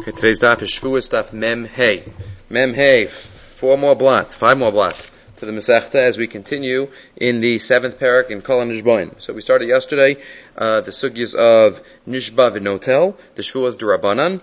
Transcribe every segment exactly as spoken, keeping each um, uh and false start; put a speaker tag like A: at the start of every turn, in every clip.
A: Okay, today's daf is Shvuas daf Mem Hey. Mem Hey, four more blot, five more blot to the Masechta as we continue in the seventh parak in Kol HaNishbain. So we started yesterday uh, the sugyas of Nishba v'Notel, the Shvuas d'Rabbanan,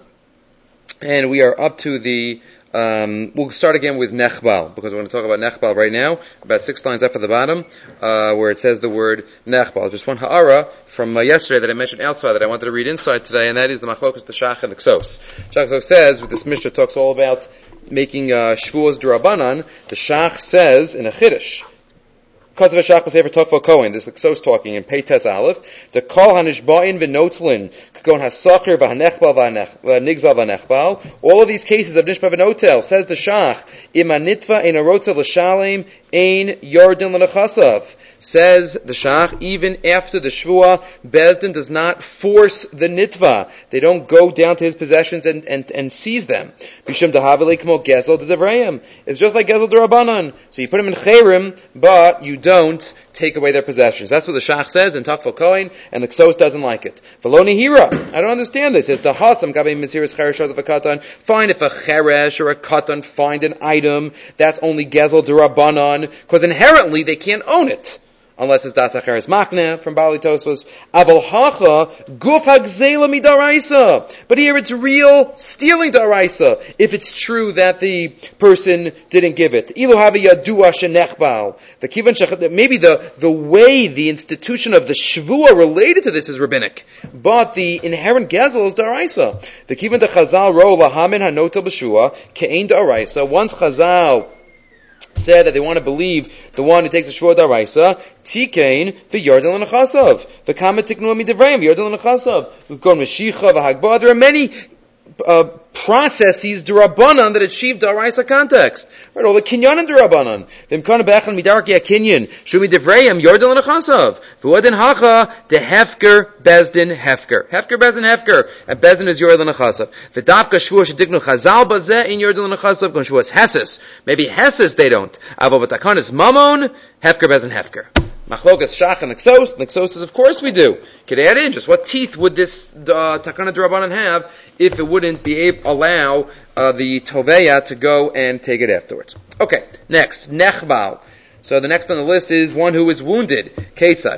A: and we are up to the Um, we'll start again with Nechbal, because we're going to talk about Nechbal right now, about six lines up at the bottom, uh, where it says the word Nechbal. Just one ha'ara from uh, yesterday that I mentioned outside that I wanted to read inside today, and that is the Machlokas, the Shach, and the Ksos. Shach says, with this Mishnah talks all about making uh, Shvuos d'Rabbanan. The Shach says in a Chiddush, because of a Shach B'Sefer Tokfo Kohen, this is Ksos talking in Peites Aleph, the Kol HaNishbain v'Notlin, Kagon HaSacher v'Hanechbal v'Nigzal v'Nechbal, all of these cases of Nishba v'Notel, says the Shach, Im HaNitva ein HaRotzel L'Shalem ein Yordin L'Nechasav. Says the Shach, even after the Shvua, Bezdin does not force the Nitva. They don't go down to his possessions and, and, and seize them. Bishum Dahavele Kmo Gezel D'Devrayim. It's just like Gezel D'Rabbanan. So you put them in Cherim, but you don't take away their possessions. That's what the Shach says in Tafel Kohen, and the Ksos doesn't like it. Veloni Hira. I don't understand this. It says the Hasam Gabe Mesiris Cheresh of a Katan. Fine if a Cheresh or a Katan find an item, that's only Gezel D'Rabbanan, because inherently they can't own it. Unless it's Das Acheres Machne from Bali Tosfos. Aval Hacha Guf Hagzela Midaraisa. But here it's real stealing Daraisa. If it's true that the person didn't give it. Ilu Havi Yadua Shenechbal. The Kivan Shech, maybe the, the way, the institution of the Shvua related to this is rabbinic. But the inherent Gezel is Daraisa. The Kivan de Chazal Ro Lahamin Hanotel B'Shua Ke'ein Daraisa. Once Chazal said that they want to believe the one who takes a shvua d'araisa, tikein v'yardel l'nechasav, v'kama tiknu midivrayim v'yardel l'nechasav, v'kon meshicha v'hagbah. There are many uh, processes d'Rabbanan that achieve d'araisa context. Right, all the kinyanim d'Rabbanan. V'imkana b'echan midarak yakinyan, shu midivrayim yardel l'nechasav, v'uadin hacha dehefker bezdin hefker. Hefker bezdin hefker, and bezdin is yardel l'nechasav. V'davka shvua shediknu chazal bazeh in yardel l'nechasav, kon shvuas heses. Maybe heses they don't. Avo b'takan is mamon, hefker bezdin hefker. Machlokas Shach and the Ksos, and the Ksos says, of course we do. Could add in, just what teeth would this uh, Takana D'Rabbanan have if it wouldn't be able allow uh, the Toveya to go and take it afterwards? Okay, next, Nechbal. So the next on the list is one who is wounded. Ketzad.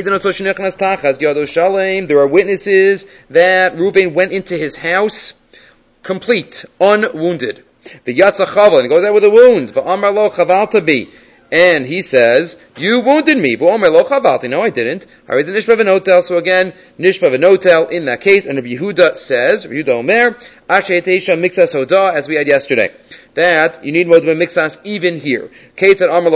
A: There are witnesses that Reuben went into his house complete, unwounded. V'yatza chaval, and he goes out with a wound. V'amar lo chavalta bi. And he says, you wounded me. No, I didn't. So again, Nishba v'Notel in that case. And Rabbi Yehuda says, Rabbi Yehuda Omer, Asher Teisha Mixas Hoda, as we had yesterday, that you need more than Mixas even here. There was another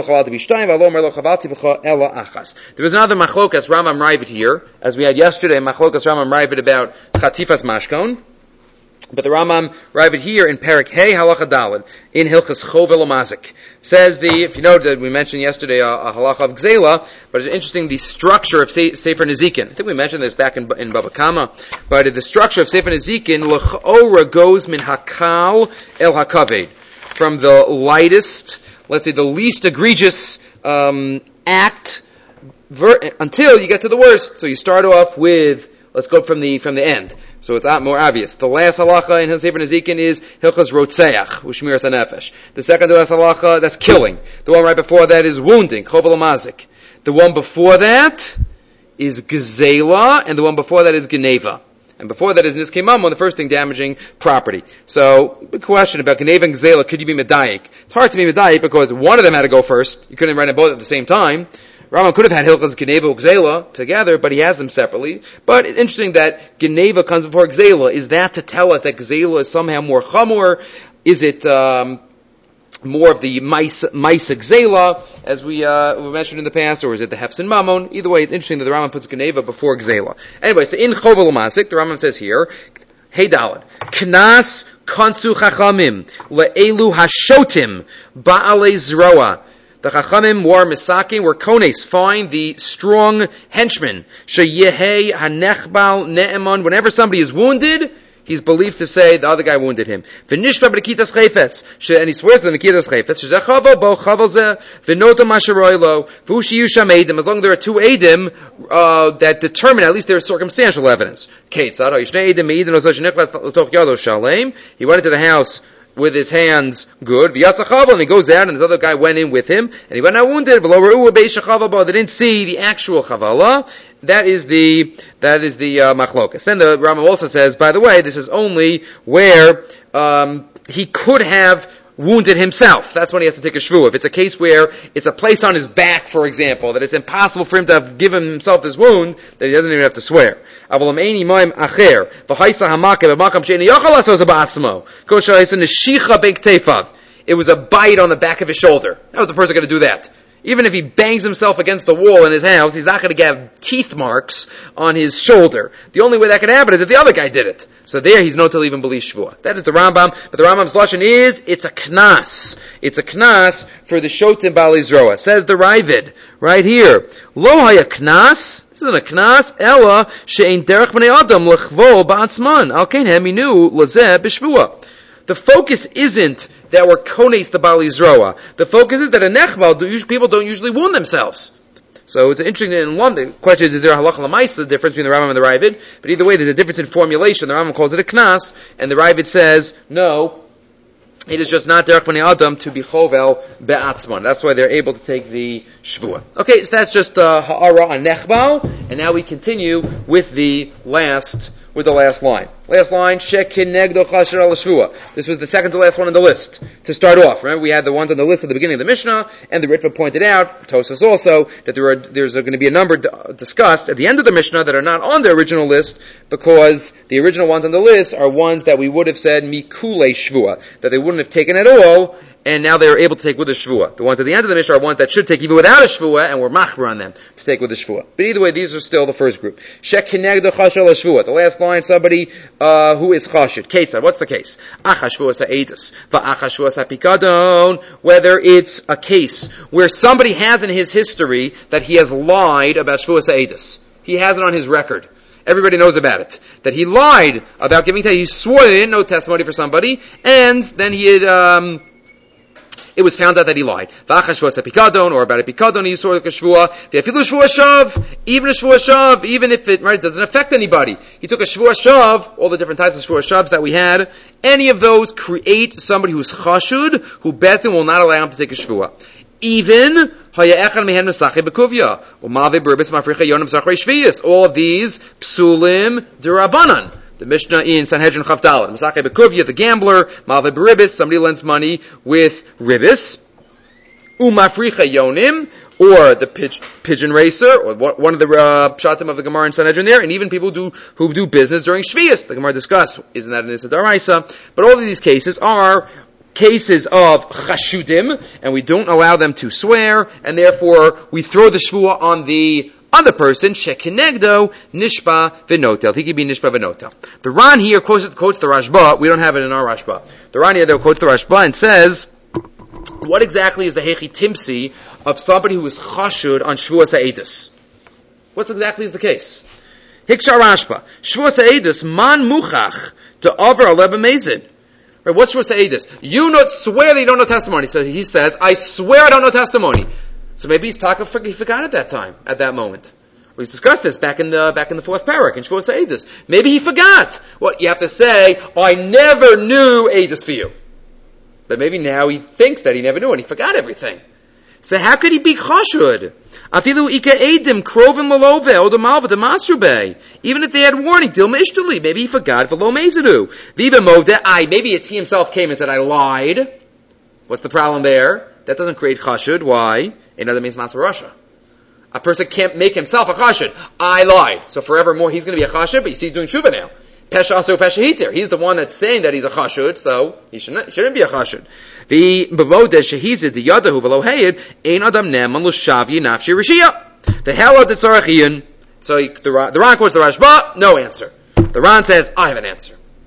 A: machlokas Ramam Ravid here, as we had yesterday, machlokas Ramam Ravid about Chatifas Mashkon. But the Ramam Ravid here in Perik Hey Halacha Daled in Hilchas Chovel Mazik says the, if you know that we mentioned yesterday a, a halacha of Gzela, but it's interesting the structure of Se- Sefer Nezikin. I think we mentioned this back in in Bava Kama, but the structure of Sefer Nezikin l'chora goes min hakal el hakaved, from the lightest, let's say the least egregious um, act ver- until you get to the worst. So you start off with, let's go from the from the end. So it's more obvious. The last halacha in Sefer Nezikin is Hilchas Rotzeach, Ushmiras HaNefesh. The second to last halacha, that's killing. The one right before that is wounding, Chovel Mazik. The one before that is Gezela, and the one before that is Geneva. And before that is Niskei Mamon, the first thing, damaging property. So, big question about Geneva and Gezela, could you be Medayik? It's hard to be Medayik because one of them had to go first. You couldn't write them both at the same time. Rambam could have had Hilchas Geneva and Gzela together, but he has them separately. But it's interesting that Geneva comes before Gzela. Is that to tell us that Gzela is somehow more chamor? Is it um, more of the Maisa Gzela, as we, uh, we mentioned in the past, or is it the Hefsin Mamon? Either way, it's interesting that the Rambam puts Geneva before Gzela. Anyway, so in Chovel Masik, the Rambam says here, Hey Dalad, Knas Konsu Chachamim Le'elu Hashotim Ba'alei Zroa. The Chachamim were Misakim, were Kones, find the strong henchman. Sheyehei Hanechbal Ne'eman. Whenever somebody is wounded, he's believed to say the other guy wounded him. And he swears to the Mekitas Chayfetz, as long as there are two Eidim uh, that determine, at least there's circumstantial evidence. He went into the house with his hands good, and he goes out, and this other guy went in with him, and he went out wounded. They didn't see the actual chavala. That is the that is the uh, machlokas. Then the Rambam also says, by the way, this is only where um, he could have wounded himself. That's when he has to take a shvuah. If it's a case where it's a place on his back, for example, that it's impossible for him to have given himself this wound, that he doesn't even have to swear. It was a bite on the back of his shoulder. How was the person going to do that? Even if he bangs himself against the wall in his house, he's not going to get teeth marks on his shoulder. The only way that can happen is if the other guy did it. So there he's no to even believe shvuah. That is the Rambam, but the Rambam's lashon is, it's a knas. It's a knas for the shotim bal Yisroa. Says the Ravid, right here, lo haya knas, this isn't a knas, ella she'ein derech b'nei adam lechvol ba'atzman, al kein heminu lazeh b'shvuah. The focus isn't that we're kones the Bal Yisroa. The focus is that a nechbal, people don't usually wound themselves. So it's interesting in one, the question is, is there a halacha l'maisa, difference between the Rambam and the Ravid? But either way, there's a difference in formulation. The Rambam calls it a knas, and the Ravid says, no, it is just not derech b'nei adam to be chovel be'atzman. That's why they're able to take the shvuah. Okay, so that's just uh, ha'ara on nechbal, and now we continue with the last with the last line. Last line, shekinegdo chasher al shvuah. This was the second to last one on the list. To start off, remember we had the ones on the list at the beginning of the Mishnah, and the Ritva pointed out, Tosfos also, that there are, there's going to be a number d- discussed at the end of the Mishnah that are not on the original list, because the original ones on the list are ones that we would have said mikule shvuah, that they wouldn't have taken at all, and now they are able to take with a shvuah. The ones at the end of the Mishnah are ones that should take even without a shvuah, and we're machber on them to take with a shvuah. But either way, these are still the first group. Shek kinegdo chashel shvuah. The last line, somebody uh, who is chashid. Ketzad. What's the case? Acha shvuah sa'edus, va'acha shvuah sa'pikadon. Whether it's a case where somebody has in his history that he has lied about shvuah sa'edus. He has it on his record. Everybody knows about it. That he lied about giving testimony. He swore he didn't know testimony for somebody, and then he had, um, it was found out that he lied. Or about a pikadon, he swore like a shvuah. Even a shvuah shav, even if it right doesn't affect anybody. He took a shvuah shav, all the different types of shvuah shavs that we had. Any of those create somebody who's chashud, who Bezdin will not allow him to take a shvuah. Even all of these psulim derabanan. The Mishnah in Sanhedrin Chav Daled, Masachei Bekuvia, the gambler, Malve Beribis, somebody lends money with ribis, Umafricha Yonim, or the pitch, pigeon racer, or one of the uh, pshatim of the Gemara in Sanhedrin there, and even people who do, who do business during Shvius. The Gemara discuss, isn't that an Issa Daraisa? But all of these cases are cases of chashudim, and we don't allow them to swear, and therefore we throw the shvuah on the on the person, shekinegdo nishba v'notel. He could be nishba v'notel. The Ran here quotes, quotes the Rashba. We don't have it in our Rashba. The Ran here though quotes the Rashba and says, what exactly is the hechi timsi of somebody who is chashud on shvuah sa'edus? What exactly is the case? Hiksha Rashba. Shvuah sa'edus man muchach to over aleba mezid. Right, what's shvuah sa'edus? You not swear that you don't know testimony. So he says, I swear I don't know testimony. So maybe he's talking, he forgot at that time, at that moment. We discussed this back in the back in the fourth parak in Shvuah Sa'edus. Maybe he forgot. Well, you have to say, oh, I never knew Edus for you. But maybe now he thinks that he never knew and he forgot everything. So how could he be chashud? Afilu ika edim krovim lalove odamalva demasrube. Even if they had warning, dilma ishtali. Maybe he forgot v'lo mezidu. Viva movde I. Maybe it's he himself came and said, I lied. What's the problem there? That doesn't create chashud. Why? Another means matzah rasha. A person can't make himself a chashud. I lied. So forevermore he's going to be a chashud, but you see he's doing tshuva now. Pesha aso pesha hitir. He's the one that's saying that he's a chashud, so he shouldn't, shouldn't be a chashud. The b'modeh shehizid the yadahu v'lo heyid ein adam neman l'shavyi nafshi rishiyah. The hell of the tzarachian. So he, the, the Ran quotes the Rashba, no answer. The Ran says, I have an answer.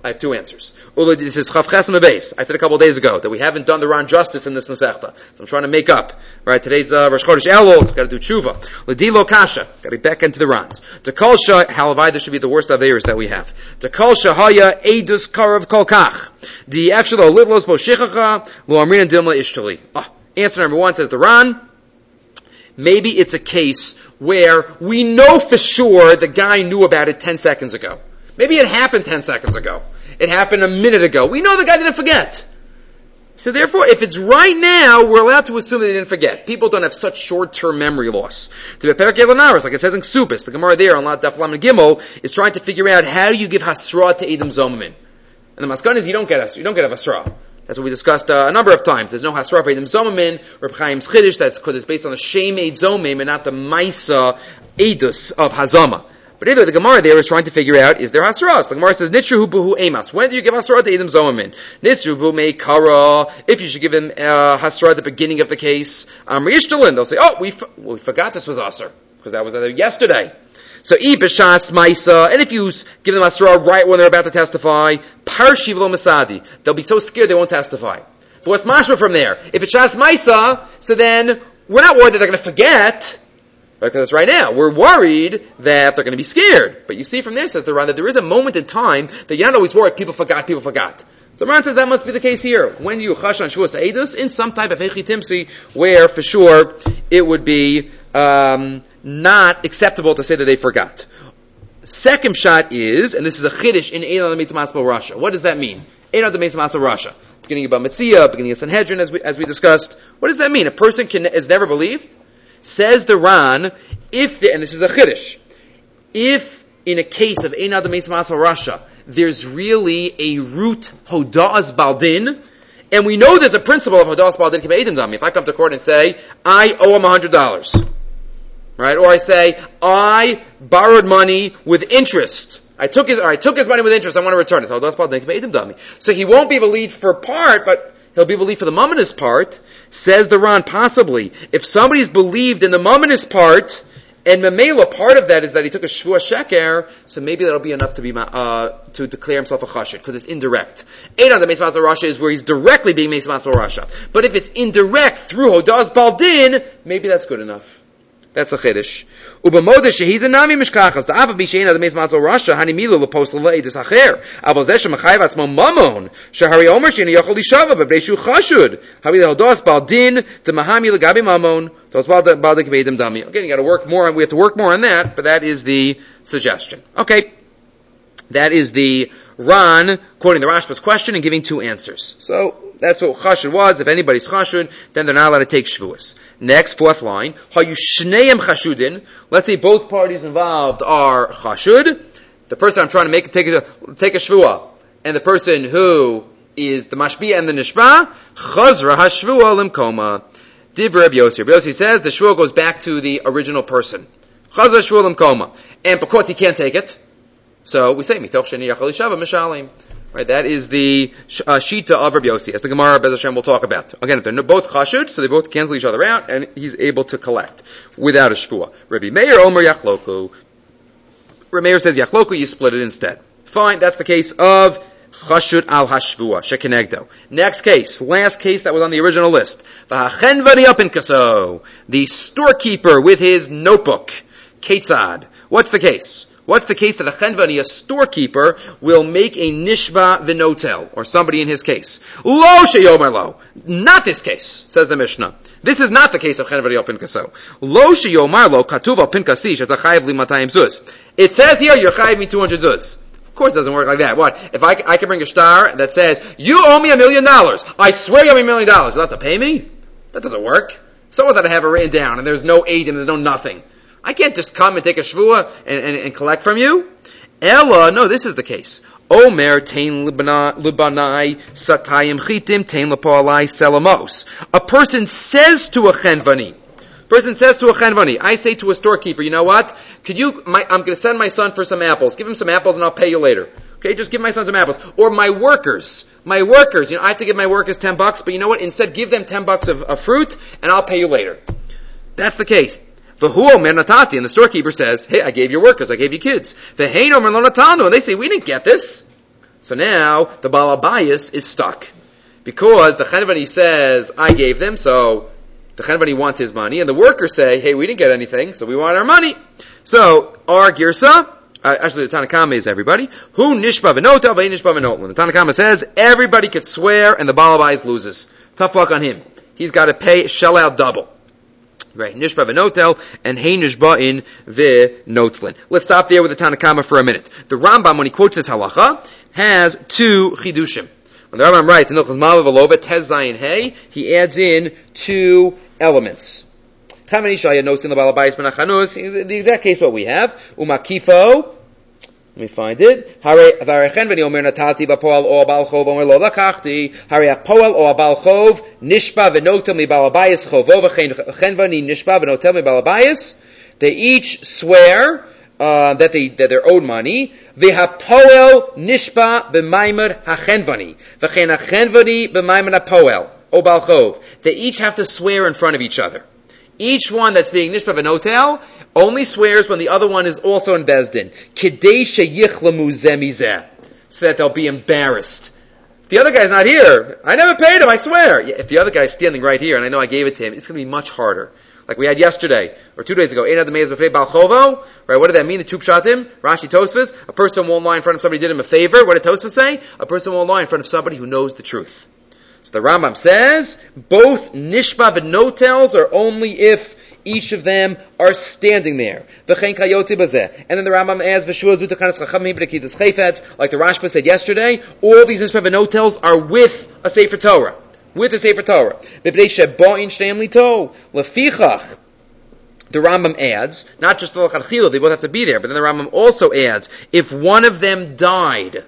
A: I have two answers. This is Chav Ches Mebeis. I said a couple of days ago that we haven't done the Ran justice in this Masechta. So I'm trying to make up. Right, today's uh, Rosh Chodesh Elul, got to do tshuva. L'dilo kasha, got to be back into the Rans. To Kolsha, halavai, this should be the worst Averis that we have. To Kolsha haya edus karav kolkach. The efshelo litlos boshichacha, lo amrin dilma ishtali. Oh, answer number one says the Ran. Maybe it's a case where we know for sure the guy knew about it ten seconds ago. Maybe it happened ten seconds ago. It happened a minute ago. We know the guy didn't forget. So therefore, if it's right now, we're allowed to assume that they didn't forget. People don't have such short-term memory loss. To be Perek Elanaris, like it says in Ksubis, the Gemara there on Daf Lamed Gimel is trying to figure out how do you give hasra to Edom Zomamin. And the maskan is you don't get you don't get a hasra. That's what we discussed uh, a number of times. There's no hasra for Edom Zomamin. Reb Chaim's Chiddush, that's because it's based on the Shem Eid Zomim and not the Maisa Edus of Hazama. But either the Gemara there is trying to figure out, is there hasras? The Gemara says, Nitru buhu emas. When do you give hasra to Edom Zomamin? Nitru buhu me kara. If you should give him uh, hasra at the beginning of the case, Amri Ishtalin, they'll say, oh, we, f- well, we forgot this was asr, because that was uh, yesterday. So, I b'shas maisa, and if you give them hasra right when they're about to testify, parshiv lo masadi. They'll be so scared they won't testify. But what's mashma from there? If it's shas maisa, so then we're not worried that they're going to forget. Because it's right now. We're worried that they're going to be scared. But you see from there, says the Ran, that there is a moment in time that you're not always worried, people forgot, people forgot. So the Ran says that must be the case here. When you chash on Shuas Eidus, in some type of Hechi Timsi, where for sure it would be um, not acceptable to say that they forgot. Second shot is, and this is a Chiddush in Ein Ad Mitzvah Rasha. What does that mean? Ein Ad Mitzvah Rasha. Beginning of Bamitzia, beginning of Sanhedrin, as we, as we discussed. What does that mean? A person can is never believed? Says the Ran, if, the, and this is a Chiddush, if in a case of Ein Adam Meis Matzah Rasha, there's really a root Hoda'as Baldin, and we know there's a principle of Hoda'as Baldin K'mei Edom Dami. If I come to court and say, I owe him one hundred dollars, right? Or I say, I borrowed money with interest. I took his, or I took his money with interest, I want to return it. Hoda'as Baldin K'mei Edom Dami. So he won't be believed for part, but he'll be believed for the Mamonis part. Says the Ran, possibly, if somebody's believed in the Mamonis part, and Memela, part of that is that he took a Shvua Sheker, so maybe that'll be enough to be uh, to declare himself a Chashid, because it's indirect. Ein on the Meis Matzah Rasha is where he's directly being Meis Matzah Rasha. But if it's indirect through Hoda'as Baldin, maybe that's good enough. That's the Chiddush. Ubamoda shehiz a nami mishkachas. The ava bishein adamei matzal rasha hani milu lepos le'edus hacher. Aval zeh shemachayv atzmo mamon. Shehari omer sheni yochol lishava bebreishu chashud. Havi lehodos baldin to mahami legabi mamon. Tos balda balda k'beidem dami. Again, you got to work more. We have to work more on that, but that is the suggestion. Okay, that is the Ran quoting the Rashba's question and giving two answers. So that's what chashud was. If anybody's chashud, then they're not allowed to take shvuas. Next, fourth line. Hayu shneim chashudin. Let's say both parties involved are chashud. The person I'm trying to make take a take a shvua, and the person who is the mashbiya and the nishba, chazra hashvua limkoma. Div Reb Yossi. Reb Yossi says the shvua goes back to the original person. Chazra hashvua limkoma, and because he can't take it, so we say mitoch sheni yachal ishava mishalim. Right, that is the uh, shita of Rabbi Yossi, as the Gemara Bez Hashem will talk about. Again, if they're both chashud, so they both cancel each other out, and he's able to collect without a shvua. Rabbi Meir Omer Yachloku. Rabbi Meir says Yachloku, you split it instead. Fine, that's the case of chashud al hashvua shekenegdo. Next case, last case that was on the original list. V'hachenvani apinkaso, the storekeeper with his notebook. Ketzad. What's the case? What's the case that a chenvani, a storekeeper, will make a nishba v'notel, or somebody in his case? Lo sheyomer lo. Not this case, says the Mishnah. This is not the case of chenvani al pinkaso. Lo sheyomer lo katuv al pinkasi sheta chayiv li matayim zuz. It says here, you're chayiv me two hundred zuz. Of course it doesn't work like that. What? If I, I can bring a star that says, you owe me a million dollars. I swear you owe me a million dollars. You'll have to pay me? That doesn't work. Someone that I have it written down, and there's no aid and there's no nothing. I can't just come and take a shvua and, and, and collect from you. Ella, no, this is the case. Omer tein libanai satayim chitim tein lapalai selamos. A person says to a chenvani, person says to a chenvani, I say to a storekeeper, you know what? Could you? My, I'm going to send my son for some apples. Give him some apples, and I'll pay you later. Okay, just give my son some apples. Or my workers, my workers. You know, I have to give my workers ten bucks, but you know what? Instead, give them ten bucks of, of fruit, and I'll pay you later. That's the case. V'hu omer natati, and the storekeeper says, hey, I gave your workers, I gave you kids. V'hein omer lo natanu, and they say, we didn't get this. So now the Baal Abayis is stuck. Because the Chenvani says, I gave them, so the Chenvani wants his money, and the workers say, hey, we didn't get anything, so we want our money. So, our Girsa, uh, actually the Tanakama is everybody, who nishba v'notel v'ei nishba v'notel. The Tanakama says, everybody could swear, and the Baal Abayis loses. Tough luck on him. He's got to pay, shell out double. Right, nishba v'notel, and hey nishba in v'notlin. Let's stop there with the Tanakama for a minute. The Rambam, when he quotes this halacha, has two chidushim. When the Rambam writes in Ilchos Malva V'Lova Tez Zayin Hey, he adds in two elements. The exact case what we have. Umakifo. Let me find it. Hare Varechen v'ni omer natati b'poal o abal chov omer lo lakachti. Hare apoal o abal chov nishba v'notel mi balabayis chovo v'chen v'ni nishba v'notel mi balabayis. They each swear Uh, that they that they're owed money. V'hapoel nishba b'maimer hachenvani. V'chen hachenvani b'maimer hapoel. O balchov. They each have to swear in front of each other. Each one that's being nishba v'notel only swears when the other one is also in Bezdin. Kidei sheyichlamu zeh mizeh. So that they'll be embarrassed. If the other guy's not here, I never paid him, I swear. Yeah, if the other guy's standing right here, and I know I gave it to him, it's going to be much harder. Like we had yesterday, or two days ago, Ein Adam Meis B'frei Bal Chovo, right, what did that mean, the two pshatim? Rashi Tosfos, a person won't lie in front of somebody who did him a favor. What did Tosfos say? A person won't lie in front of somebody who knows the truth. So the Rambam says, both Nishba and Notels are only if each of them are standing there. V'chein kayotzi bazeh. And then the Rambam adds, V'shua zu tekanas chachamim b'nekitas chayfetz, like the Rashba said yesterday, all these Nishba and Notels are with a Sefer Torah. With the Sefer Torah. The Rambam adds, not just the L'chadchila, they both have to be there, but then the Rambam also adds, if one of them died,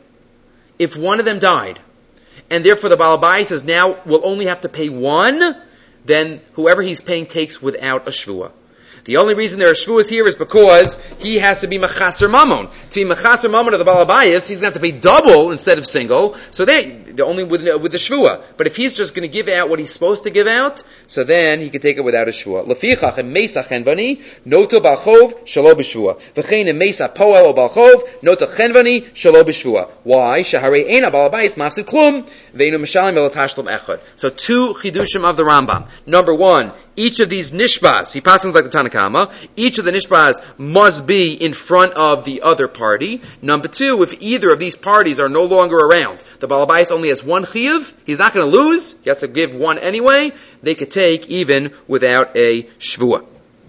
A: if one of them died, and therefore the Baal Abayis says now we'll only have to pay one, then whoever he's paying takes without a shvuah. The only reason there are shvuas here is because he has to be mechaser mamon. To be mechaser mamon of the Baal Abayis, he's going to have to pay double instead of single. So they, they're only with, with the shvuah. But if he's just going to give out what he's supposed to give out, so then he can take it without a shvuah. Lefichach and meisa chenvani noto balchov shalo b'shvuah. V'chein and meisa poel o balchov noto chenvani shalo b'shvuah. Why? Shaharei eina Baal Abayis mafsid klum ve'inu mishalim elatashlam echad. So two chidushim of the Rambam. Number one, each of these nishbas, he passes like the Tanakama, each of the nishbas must be in front of the other party. Number two, if either of these parties are no longer around, the Baal Abayis only has one chiyuv, he's not going to lose, he has to give one anyway, they could take even without a shvuah.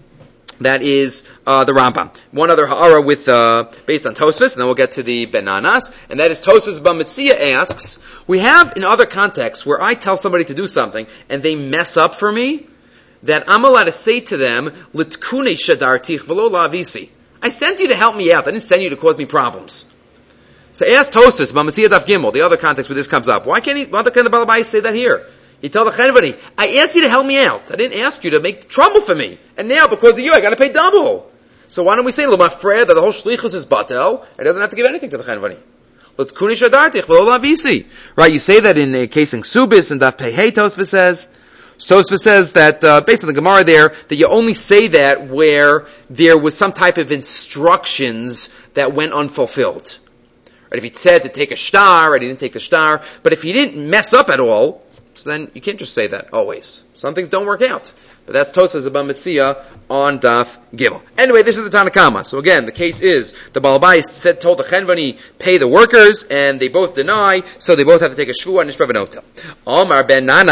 A: That is uh, the Rambam. One other ha'ara with uh, based on Tosfos, and then we'll get to the Benanas, and that is Tosfos B'Metzia asks, we have in other contexts where I tell somebody to do something and they mess up for me, that I'm allowed to say to them, Litkune shadartich v'lo la'avisi. I sent you to help me out. I didn't send you to cause me problems. So ask Tosfos, B'Metzia Daf Gimel, the other context where this comes up. Why can't he, why can't the Baal Abayis say that here? He tell the Chenvani, I asked you to help me out. I didn't ask you to make trouble for me. And now, because of you, I gotta pay double. So why don't we say, L'mafreya, that the whole shlichus is batel, and he doesn't have to give anything to the Chenvani. Litkune shadartich v'lo la'avisi. Right, you say that in a case in Ksubis, and Daf Pei Hey, Tosfos says, Tosfos says that, uh, based on the Gemara there, that you only say that where there was some type of instructions that went unfulfilled. Right? If he said to take a star, right, he didn't take the star, but if he didn't mess up at all, so then you can't just say that always. Some things don't work out. But that's Tosfos B'Metzia on Daf Gimel. Anyway, this is the Tanakama. So again, the case is, the Baal Abayis said, told the Chenvani, pay the workers, and they both deny, so they both have to take a shvuah and nishba v'notel. Omar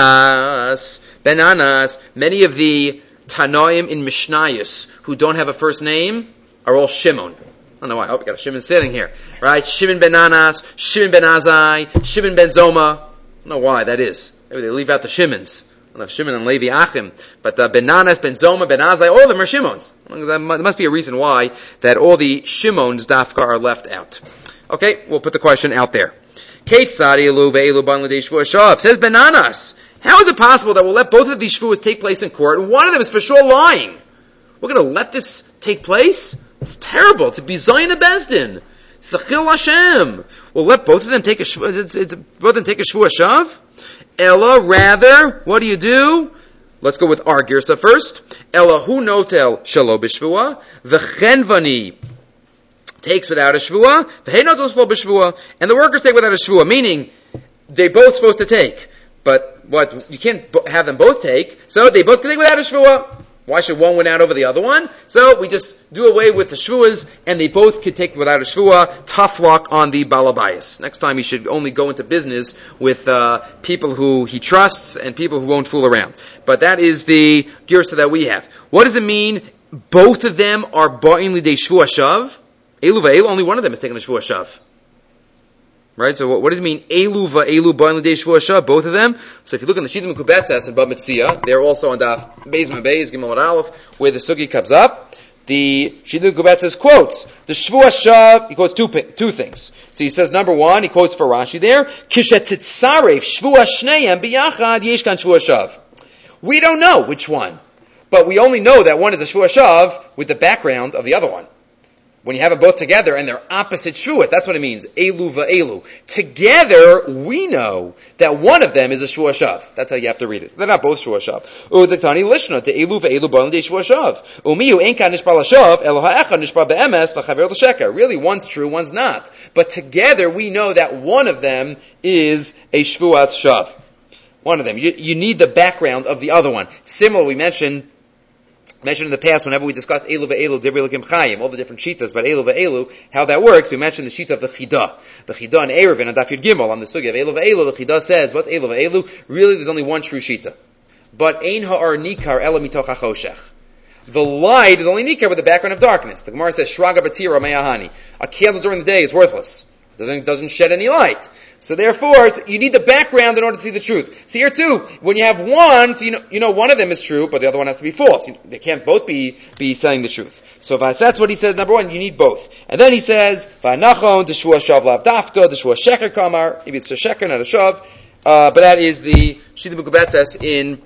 A: Benanas, Benanas, many of the Tanoim in Mishnayos, who don't have a first name, are all Shimon. I don't know why. Oh, we got a Shimon sitting here. Right? Shimon ben Anas, Shimon ben Azai, Shimon ben Zoma. I don't know why that is. Maybe they leave out the Shimons. I don't know if Shimon and Levi Achim. But uh, ben Anas, ben Zoma, ben Azai, all of them are Shimons. There must be a reason why that all the Shimons dafka are left out. Okay, we'll put the question out there. Says ben Anas, how is it possible that we'll let both of these shvuas take place in court, and one of them is for sure lying? We're going to let this take place? It's terrible. To be Zayin Bezdin. It's the Chil Hashem. We'll let both of them take a shvuah, it's, it's, both of them take a shvuah shav? Ella, rather, what do you do? Let's go with our girsa first. Ella hu notel shalo b'shvuah, v'chenvani takes without a shvua, and the workers take without a shvua, meaning they're both supposed to take. But what you can't have them both take, so they both can take without a shvua. Why should one win out over the other one? So we just do away with the shvuas, and they both could take without a shvua. Tough luck on the balabayas. Next time he should only go into business with uh, people who he trusts and people who won't fool around. But that is the girsa that we have. What does it mean? Both of them are ba'in lidei shvua shav. Elu va'elu, only one of them is taking a shvua shav. Right? So what, what does it mean? Elu va'elu ba'in lidei shvua shav, both of them. So if you look in the Shita Mekubetzes and Bab Metzia, they're also on Daf Beis Beis Gimel Aleph, where the sugi comes up. The Shita Mekubetzes quotes the shvua shav. He quotes two two things. So he says number one, he quotes for Rashi there, Kishet titzaref shvua shneim biyachad yesh kan shvua shav. We don't know which one, but we only know that one is a shvua shav with the background of the other one. When you have them both together and they're opposite shvuas, that's what it means. Elu va'elu. Together, we know that one of them is a shvua shav. That's how you have to read it. They're not both shvua shav. U'dektani lishna te elu va'elu ba'al de shvua shav. U'miyu ein kan nishbar l'shav, elo ha'echad nishbar be'emes v'chaver l'sheker. Really, one's true, one's not. But together, we know that one of them is a shvuas shav. One of them. You, you need the background of the other one. Similar, we mentioned mentioned in the past, whenever we discussed Elu ve'elu, Divrei Elokim Chaim, all the different shitas, but Elu ve'elu, how that works, we mentioned the shita of the Chida. The Chida and Erevin and Daf Yud Gimel, on the sugya of Elu ve'elu, the Chida says, what's Elu ve'elu? Really, there's only one true shita. But Ein ha'ar nikar ela mitoch ha'choshech. The light is only nikar with the background of darkness. The Gemara says, Shraga batira me'ahani. A candle during the day is worthless. Doesn't, doesn't shed any light. So therefore, you need the background in order to see the truth. So here too, when you have one, so you know, you know one of them is true, but the other one has to be false. You, they can't both be, be saying the truth. So that's what he says, number one, you need both. And then he says, V'anachon, the shvua shav lav dafka, the shvua sheker kamar, maybe it's a sheker, not a shav, uh, but that is the Shita Mekubetzes in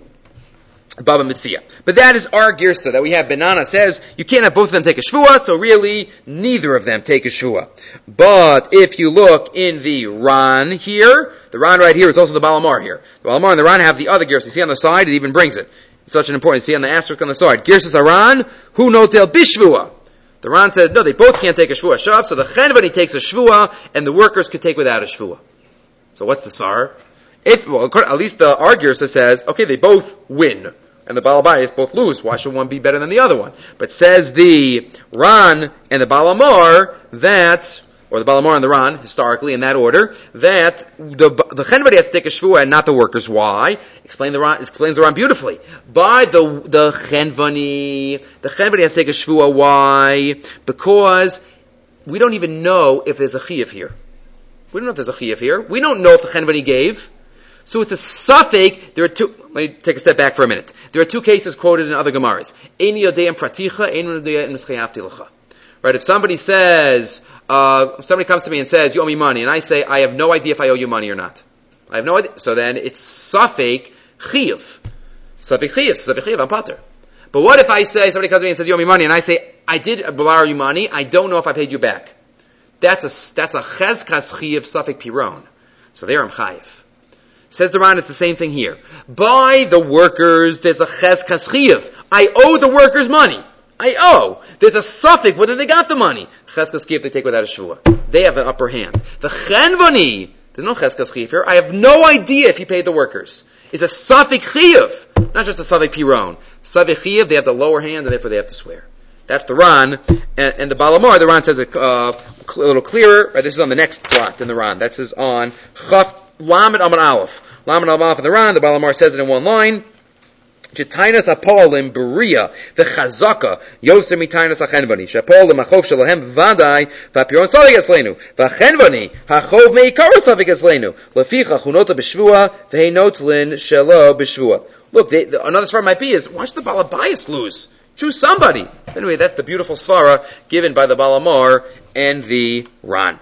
A: Baba Metzia. But that is our girsa that we have. Benana says you can't have both of them take a shvua, so really neither of them take a shvua. But if you look in the Ran here, the Ran right here is also the Balamar here. The Balamar and the Ran have the other girsa. You see on the side, it even brings it. It's such an important. See on the asterisk on the side. Girsas Aran, hu notel bishvua. The Ran says no, they both can't take a shvua shav. So the Chenvani takes a shvua, and the workers could take without a shvua. So what's the sar? If well, at least the our girsa says okay, they both win. And the Balabayas both lose. Why should one be better than the other one? But says the Ran and the Balamar that, or the Balamar and the Ran, historically in that order, that the the Chenvani has to take a shvua and not the workers. Why? Explain the Ran, explains the Ran beautifully. By the the Chenvani, the Chenvani has to take a shvua. Why? Because we don't even know if there's a chiyuv here. We don't know if there's a chiyuv here. We don't know if the Chenvani gave. So it's a suffix. There are two. Let me take a step back for a minute. There are two cases quoted in other Gemaras. Eini yodeim praticha, eini yodeim mischayavti lecha. Right? If somebody says, uh, somebody comes to me and says, "You owe me money," and I say, "I have no idea if I owe you money or not." I have no idea. So then it's suffix chiyuv. Suffix chiyuv. Suffix chiyuv. I'm pater. But what if I say somebody comes to me and says, "You owe me money," and I say, "I did borrow you money. I don't know if I paid you back." That's a that's a chezkas chiyuv suffix piron. So there I'm chayiv. Says the Ran, it's the same thing here. By the workers, there's a chezkas chiyuv. I owe the workers money. I owe. There's a suffix whether they got the money. Chezkas chiyuv they take without a shvua. They have the upper hand. The chenvani, there's no chezkas chiyuv here. I have no idea if he paid the workers. It's a suffix chiyuv, not just a suffix piron. Suffix chiyuv, they have the lower hand, and therefore they have to swear. That's the Ran, and, and the Balamar, the Ran says it uh, a little clearer. Right, this is on the next plot in the Ran. That is on Chaf Lamed Amar Aleph. Lamed Amar Aleph in the Ran. The Balamar says it in one line. Chitainas apolim beria the chazaka yoser mitainas achenvani shapol the machov shalahem vaday vapiron savik eslenu vachenvani hachov meikara savik eslenu leficha chunota b'shvua v'heinotlin shelo b'shvua. Look, they, the, another svara might be is watch the Balabayas lose. Choose somebody. Anyway, that's the beautiful svara given by the Balamar and the Ran.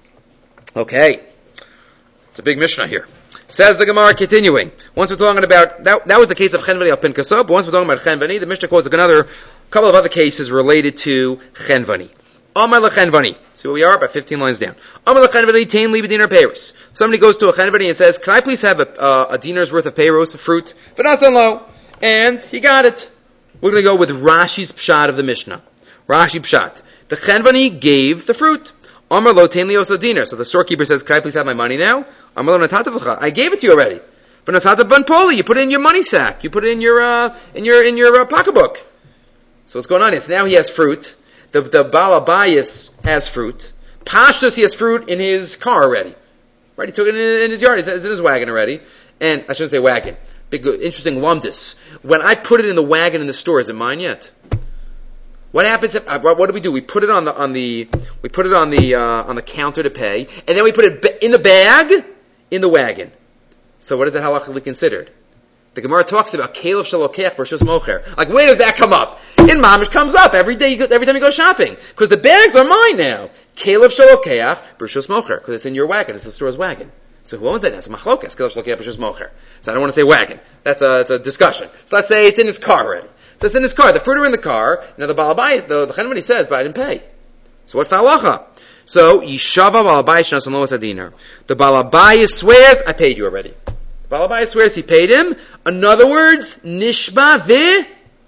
A: Okay, it's a big Mishnah here. Says the Gemara, continuing. Once we're talking about, that, that was the case of Chenvani al Pinkasa, but once we're talking about Chenvani, the Mishnah quotes another couple of other cases related to Chenvani. Amar leChenvani. See where we are? About fifteen lines down. Amar leChenvani, tain li b'dinar peiros. Somebody goes to a Chenvani and says, can I please have a, uh, a dinar's worth of peiros, a fruit? V'nasan lo. And he got it. We're going to go with Rashi's pshat of the Mishnah. Rashi pshat. The chenvani gave the fruit. Amar lo tein li oso dinar. So the storekeeper says, can I please have my money now? Amar lo natata v'cha. I gave it to you already. But natata ban poli. You put it in your money sack. You put it in your, uh, in your, in your uh, pocketbook. So what's going on is now he has fruit. The, the balabayas has fruit. Pashtus, he has fruit in his car already. Right? He took it in, in his yard. It's in his wagon already. And I shouldn't say wagon. Big, interesting lumdus. When I put it in the wagon in the store, is it mine yet? What happens if, uh, what do we do? We put it on the, on the, we put it on the, uh, on the counter to pay, and then we put it ba- in the bag, in the wagon. So what is that halachically considered? The Gemara talks about Kalev Shalokeach Bershus Mocher. Like, where does that come up? In Mamish comes up every day, you go, every time you go shopping. Because the bags are mine now. Kalev Shalokeach Bershus Mocher. Because it's in your wagon, it's the store's wagon. So who owns that now? It's Machlokas. Kalev Shalokeach Bershus Mocher. So I don't want to say wagon. That's a, it's a discussion. So let's say it's in his car already. So it's in his car. The fruit are in the car. Now the Balabai, the, the Chenvani says, but I didn't pay. So what's the halacha? So, Yishava Balabai Shnas Loas Adinar. The Balabai swears, I paid you already. The Balabai swears he paid him. In other words, Nishba ve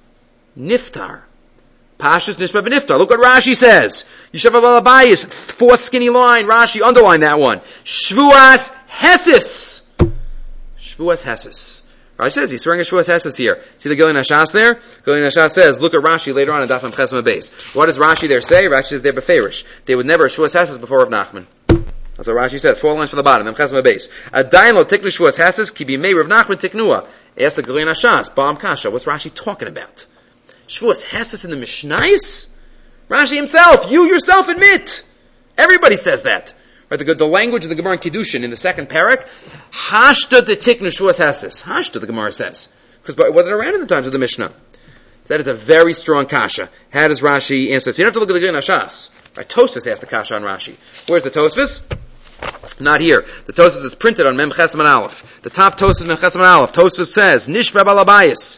A: Niftar. Pashas Nishba ve Niftar. Look what Rashi says. Yishava Balabai is fourth skinny line. Rashi, underline that one. Shvuas Hesis. Shvuas Hesis. Rashi says he's swearing a Shvuas Hesis here. See the Gilin Hashas there? Gilin Hashas says, look at Rashi later on in Daf Chesam Beis. What does Rashi there say? Rashi says they're beferish. They would never Shvuas Hesis before Rav Nachman. That's what Rashi says. Four lines from the bottom. Mem Chesam Beis. Adayin lo tiknu Shvuas Hesis ki bimei Rav Nachman tiknua. Ask the Gilin Hashas. Bam Kasha. What's Rashi talking about? Shvuas Hesis in the Mishnayos? Rashi himself, you yourself admit. Everybody says that. Right, the, the language of the Gemara in Kiddushin in the second parak, Hashta de tiknu Shvuas Hesis. Hashta, the Gemara says. Because it wasn't around in the times of the Mishnah. That is a very strong kasha. How does Rashi answer this? You don't have to look at the Gilin Hashas. Right, Tosfos asked the kasha on Rashi. Where's the Tosfos? Not here. The Tosfos is printed on Mem Chesam Aleph. The top Tosfos Mem Chesam Aleph. Tosfos says, Nishba Balabayas.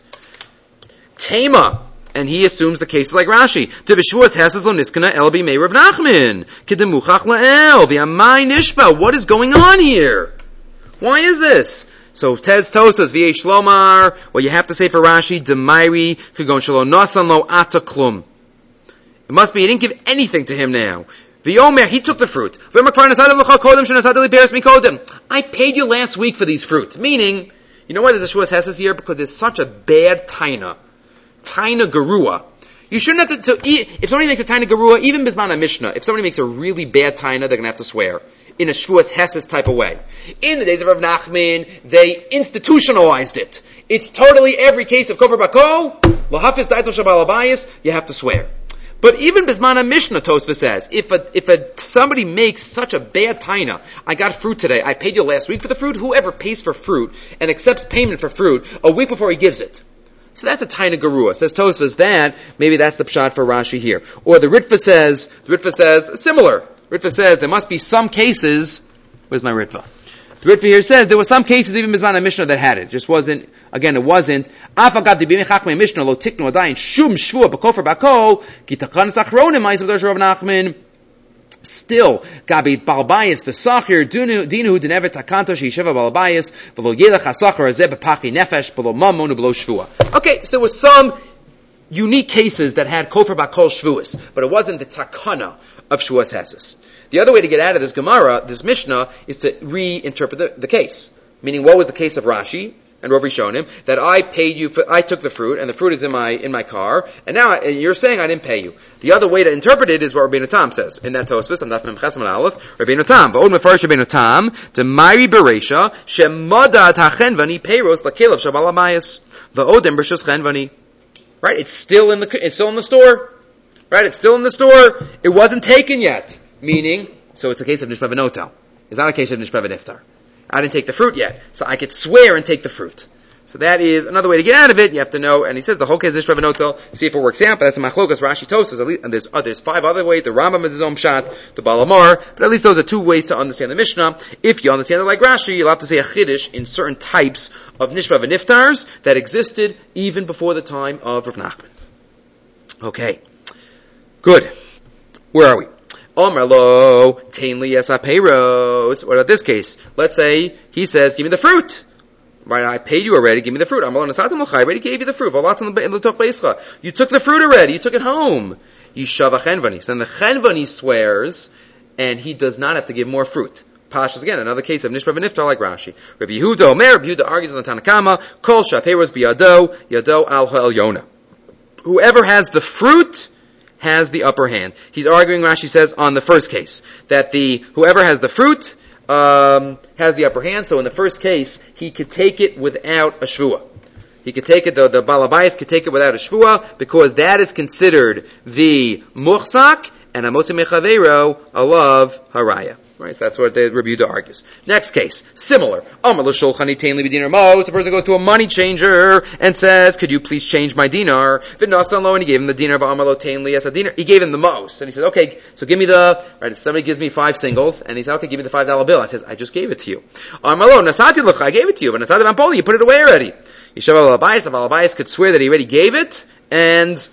A: Tema. And he assumes the case like Rashi. To b'shvuas heses lo niskana el b'mei Rav Nachman. Kidemuchach la'el v'amai nishba. What is going on here? Why is this? So Tez Tosas v'yesh lomar. What you have to say for Rashi, Demairi kagon shelo nasan lo ata klum. It must be he didn't give anything to him now. V'yomer, he took the fruit. I paid you last week for these fruit. Meaning, you know why there's a shvuas heses here? Because there's such a bad taina. Taina Garua. You shouldn't have to, so if somebody makes a Taina Garua, even Bisman Mishnah, if somebody makes a really bad Taina, they're going to have to swear. In a Shvuas Heses type of way. In the days of Rav Nachman, they institutionalized it. It's totally every case of Kofar Bako, Lahafis Daito Shabalabayas, you have to swear. But even Bisman Mishnah, Tosfos says, if a, if a, somebody makes such a bad Taina, I got fruit today, I paid you last week for the fruit, whoever pays for fruit and accepts payment for fruit a week before he gives it. So that's a Taina Garua. Says Tosfos that, maybe that's the pshat for Rashi here. Or the Ritva says, the Ritva says, similar. Ritva says, there must be some cases, where's my Ritva? The Ritva here says, there were some cases, even Mizman Mishnah, that had it. Just wasn't, again, it wasn't, Afagab di bimei chachmei Mishnah, lo tiknu adayin, shum shvua, b'kofer bako, ki takanas achronim, ma'is v'dosh Rav Nachman. Still, Gabi Balbayas v'sachir dinu dinu denever takanto sheisheva Balbayas v'lo yelach hasachar azeh b'pachi nefesh v'lo mamon v'lo shvua. Okay, so there were some unique cases that had kofar bakol shvuas, but it wasn't the takana of shvuas heses. The other way to get out of this Gemara, this Mishnah, is to reinterpret the, the case. Meaning, what was the case of Rashi and Rav Rishonim, that I paid you for, I took the fruit, and the fruit is in my, in my car, and now I, you're saying I didn't pay you. The other way to interpret it is what Rabbeinu Tam says, in that Tosfos, and Daf Mem Chesam Aleph, Rabbeinu Tam, V'od Mefarish Rabbeinu Tam, D'mayri Bereisha, Shemada Tachenvani Peiros Lakelav Shabal Amayas, V'odem Bershus Chenvani. Right? It's still in the, it's still in the store. Right? It's still in the store. It wasn't taken yet. Meaning, so it's a case of Nishba V'notel. It's not a case of Nishba V'niftar. I didn't take the fruit yet, so I could swear and take the fruit. So that is another way to get out of it. You have to know, and he says the whole case is Nishba V'notel. See if it works out, but that's the Machlokas, Rashi, Tosfos, and there's, uh, there's five other ways. The Rambam is his own pshat, the Balamar, but at least those are two ways to understand the Mishnah. If you understand it like Rashi, you'll have to say a Chiddush in certain types of Nishba V'niftars that existed even before the time of Rav Nachman. Okay. Good. Where are we? Omerlo, tainli esapeiros. What about this case? Let's say he says, give me the fruit. Right, I paid you already, give me the fruit. I already gave you the fruit. You took the fruit already, you took it home. Yishava Chenvani. So then the Chenvani swears, and he does not have to give more fruit. Pashas again, another case of Nishba v'Niftar like Rashi. Rabbi Yehuda Omer, Rabbi Yehuda argues on the Tanakama, Kol Shaperos Biyado, Yado Al Ha'Elyona. Whoever has the fruit has the upper hand. He's arguing, Rashi says, on the first case, that the whoever has the fruit um, has the upper hand. So in the first case, he could take it without a shvua. He could take it, the, the Balabayas could take it without a shvua, because that is considered the muchzak, and Amotzi Mechavero, alav haraya. Right, so that's what the Rabbi Yehuda argues. Next case, similar. Amar l'shulchani tein li b'dinar mos. A person goes to a money changer and says, "Could you please change my dinar?" V'nasan lo, and he gave him the dinar. V'amar lo tein li as a dinar. He gave him the mos, and he says, "Okay, so give me the." Right, somebody gives me five singles, and he says, "Okay, give me the five dollar bill." I says, "I just gave it to you." Amar lo nasati l'cha, I gave it to you, but nasati b'ampoli, you put it away already. Yishav al-abayis, if al-abayis could swear that he already gave it, and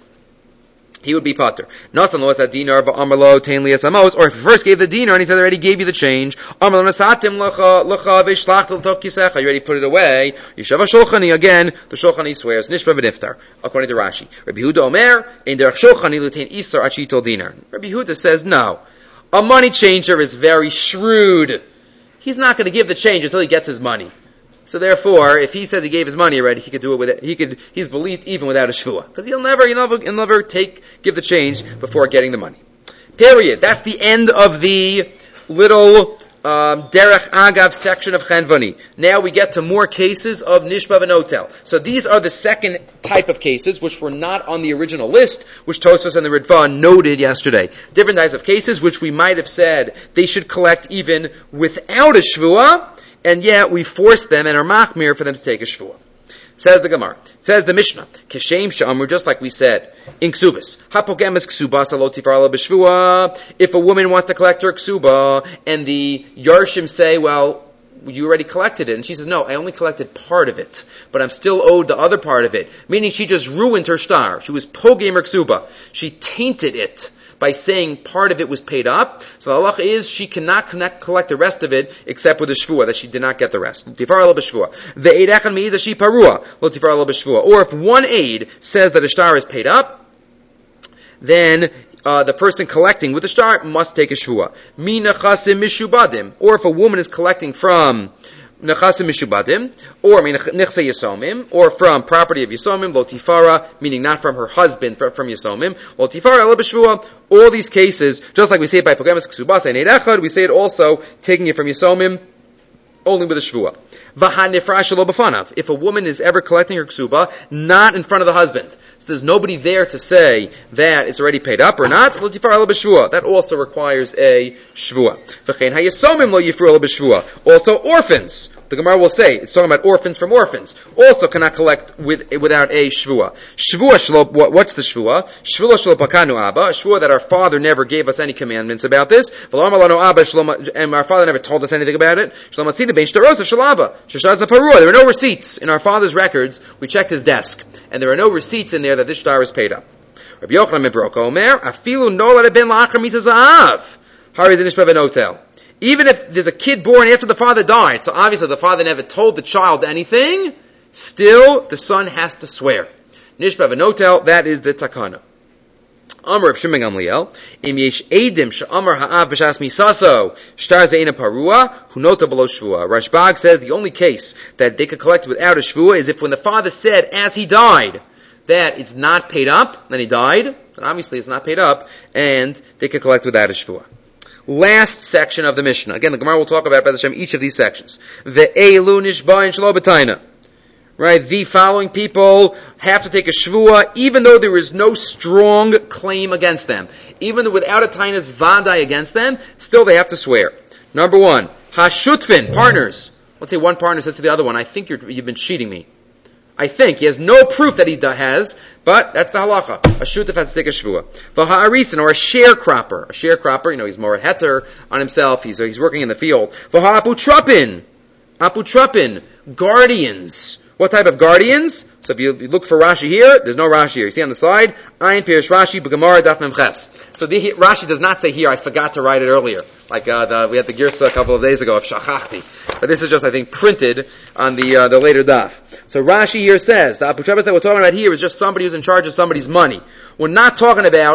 A: he would be pater. Nasan lo asat dinar v'amarlo tein li esamos. Or if he first gave the dinar and he said, I already gave you the change. Amarlo nasatim l'cha l'cha v'shlach l'tok yisecha. You already put it away. Yishav shulchani, again, the shulchani swears. Nishba v'niftar. According to Rashi. Rabbi Yehuda Omer, in derech shulchani l'tein isar achi tol dinar. Rabbi Yehuda says, no. A money changer is very shrewd. He's not going to give the change until he gets his money. So therefore, if he says he gave his money already, he could do it with it. He could. He's believed even without a shvua, because he'll never, he'll never, he'll never take, give the change before getting the money. Period. That's the end of the little um, derech agav section of Chenvani. Now we get to more cases of nishba v'notel. So these are the second type of cases, which were not on the original list, which Tosfos and the Ritva noted yesterday. Different types of cases, which we might have said they should collect even without a shvua. And yet we force them and are machmir for them to take a shvua. Says the Gemara. Says the Mishnah. Keshem she'amru, just like we said in Ksubas. Hapogemes ksubas alo tifar b'shvua. If a woman wants to collect her ksuba, and the Yarshim say, well, you already collected it. And she says, no, I only collected part of it, but I'm still owed the other part of it. Meaning she just ruined her star. She was pogem her ksuba. She tainted it by saying part of it was paid up. So the halacha is she cannot connect, collect the rest of it except with a shvua, that she did not get the rest. Or if one aid says that a shtar is paid up, then uh, the person collecting with the shtar must take a shvua. Or if a woman is collecting from Nechasim mishubadim, or nechse yisomim, or from property of yisomim, lo tifara, meaning not from her husband, from, from yisomim, lo tifara ela b'shvua. All these cases, just like we say it by pogemes ksubas and echad, we say it also taking it from yisomim only with a shvua. V'hanifrash lo b'fanav. If a woman is ever collecting her ksuba, not in front of the husband, so there's nobody there to say that it's already paid up or not, lo tifara ela b'shvua. That also requires a shvua. V'chein hayisomim lo yifru ela b'shvua. Also orphans. The Gemara will say, it's talking about orphans from orphans, also cannot collect with without a shvua. Shvua shlo, what, what's the shvua? Shvua shlo pakanu abba, a shvua that our father never gave us any commandments about this, and our father never told us anything about it. There were no receipts in our father's records. We checked his desk, and there are no receipts in there that this shtar is paid up. Rabbi Yochanan ben Baruch Omer, afilu nolad ben la'achar mizazav, hari the nishba v'notel. Even if there's a kid born after the father died, so obviously the father never told the child anything, still the son has to swear. Nishba v'notel, that is the takana. Amar Reb Shimon Gamliel, im yesh edim she'amar ha'av b'shas misaso shtar ze'ina parua hunota below shvua. Rashbag says the only case that they could collect without a shvua is if when the father said as he died that it's not paid up, then he died, then obviously it's not paid up, and they could collect without a shvua. Last section of the Mishnah. Again, the Gemara will talk about, by the Shem, each of these sections. Ve'elu nishba'in shelo b'taina. Right, the following people have to take a shvua, even though there is no strong claim against them. Even though without a tainas vadai against them, still they have to swear. Number one, hashutfin, partners. Let's say one partner says to the other one, I think you're, you've been cheating me. I think. He has no proof that he has, but that's the halacha. A shutef has to take a shvua. V'ha'arisin, or a sharecropper. A sharecropper, you know, he's more a heter on himself, he's, he's working in the field. V'ha'aputrapin. Aputrapin, guardians. What type of guardians? So if you look for Rashi here, there's no Rashi here. You see on the side, Ayin Pirish Rashi, B'Gemara Daf Mem Ches. So the, Rashi does not say here, I forgot to write it earlier. Like uh, the, we had the Girsa a couple of days ago of Shachachti. But this is just, I think, printed on the uh, the later Daf. So Rashi here says, the Aputrapis that we're talking about here is just somebody who's in charge of somebody's money. We're not talking about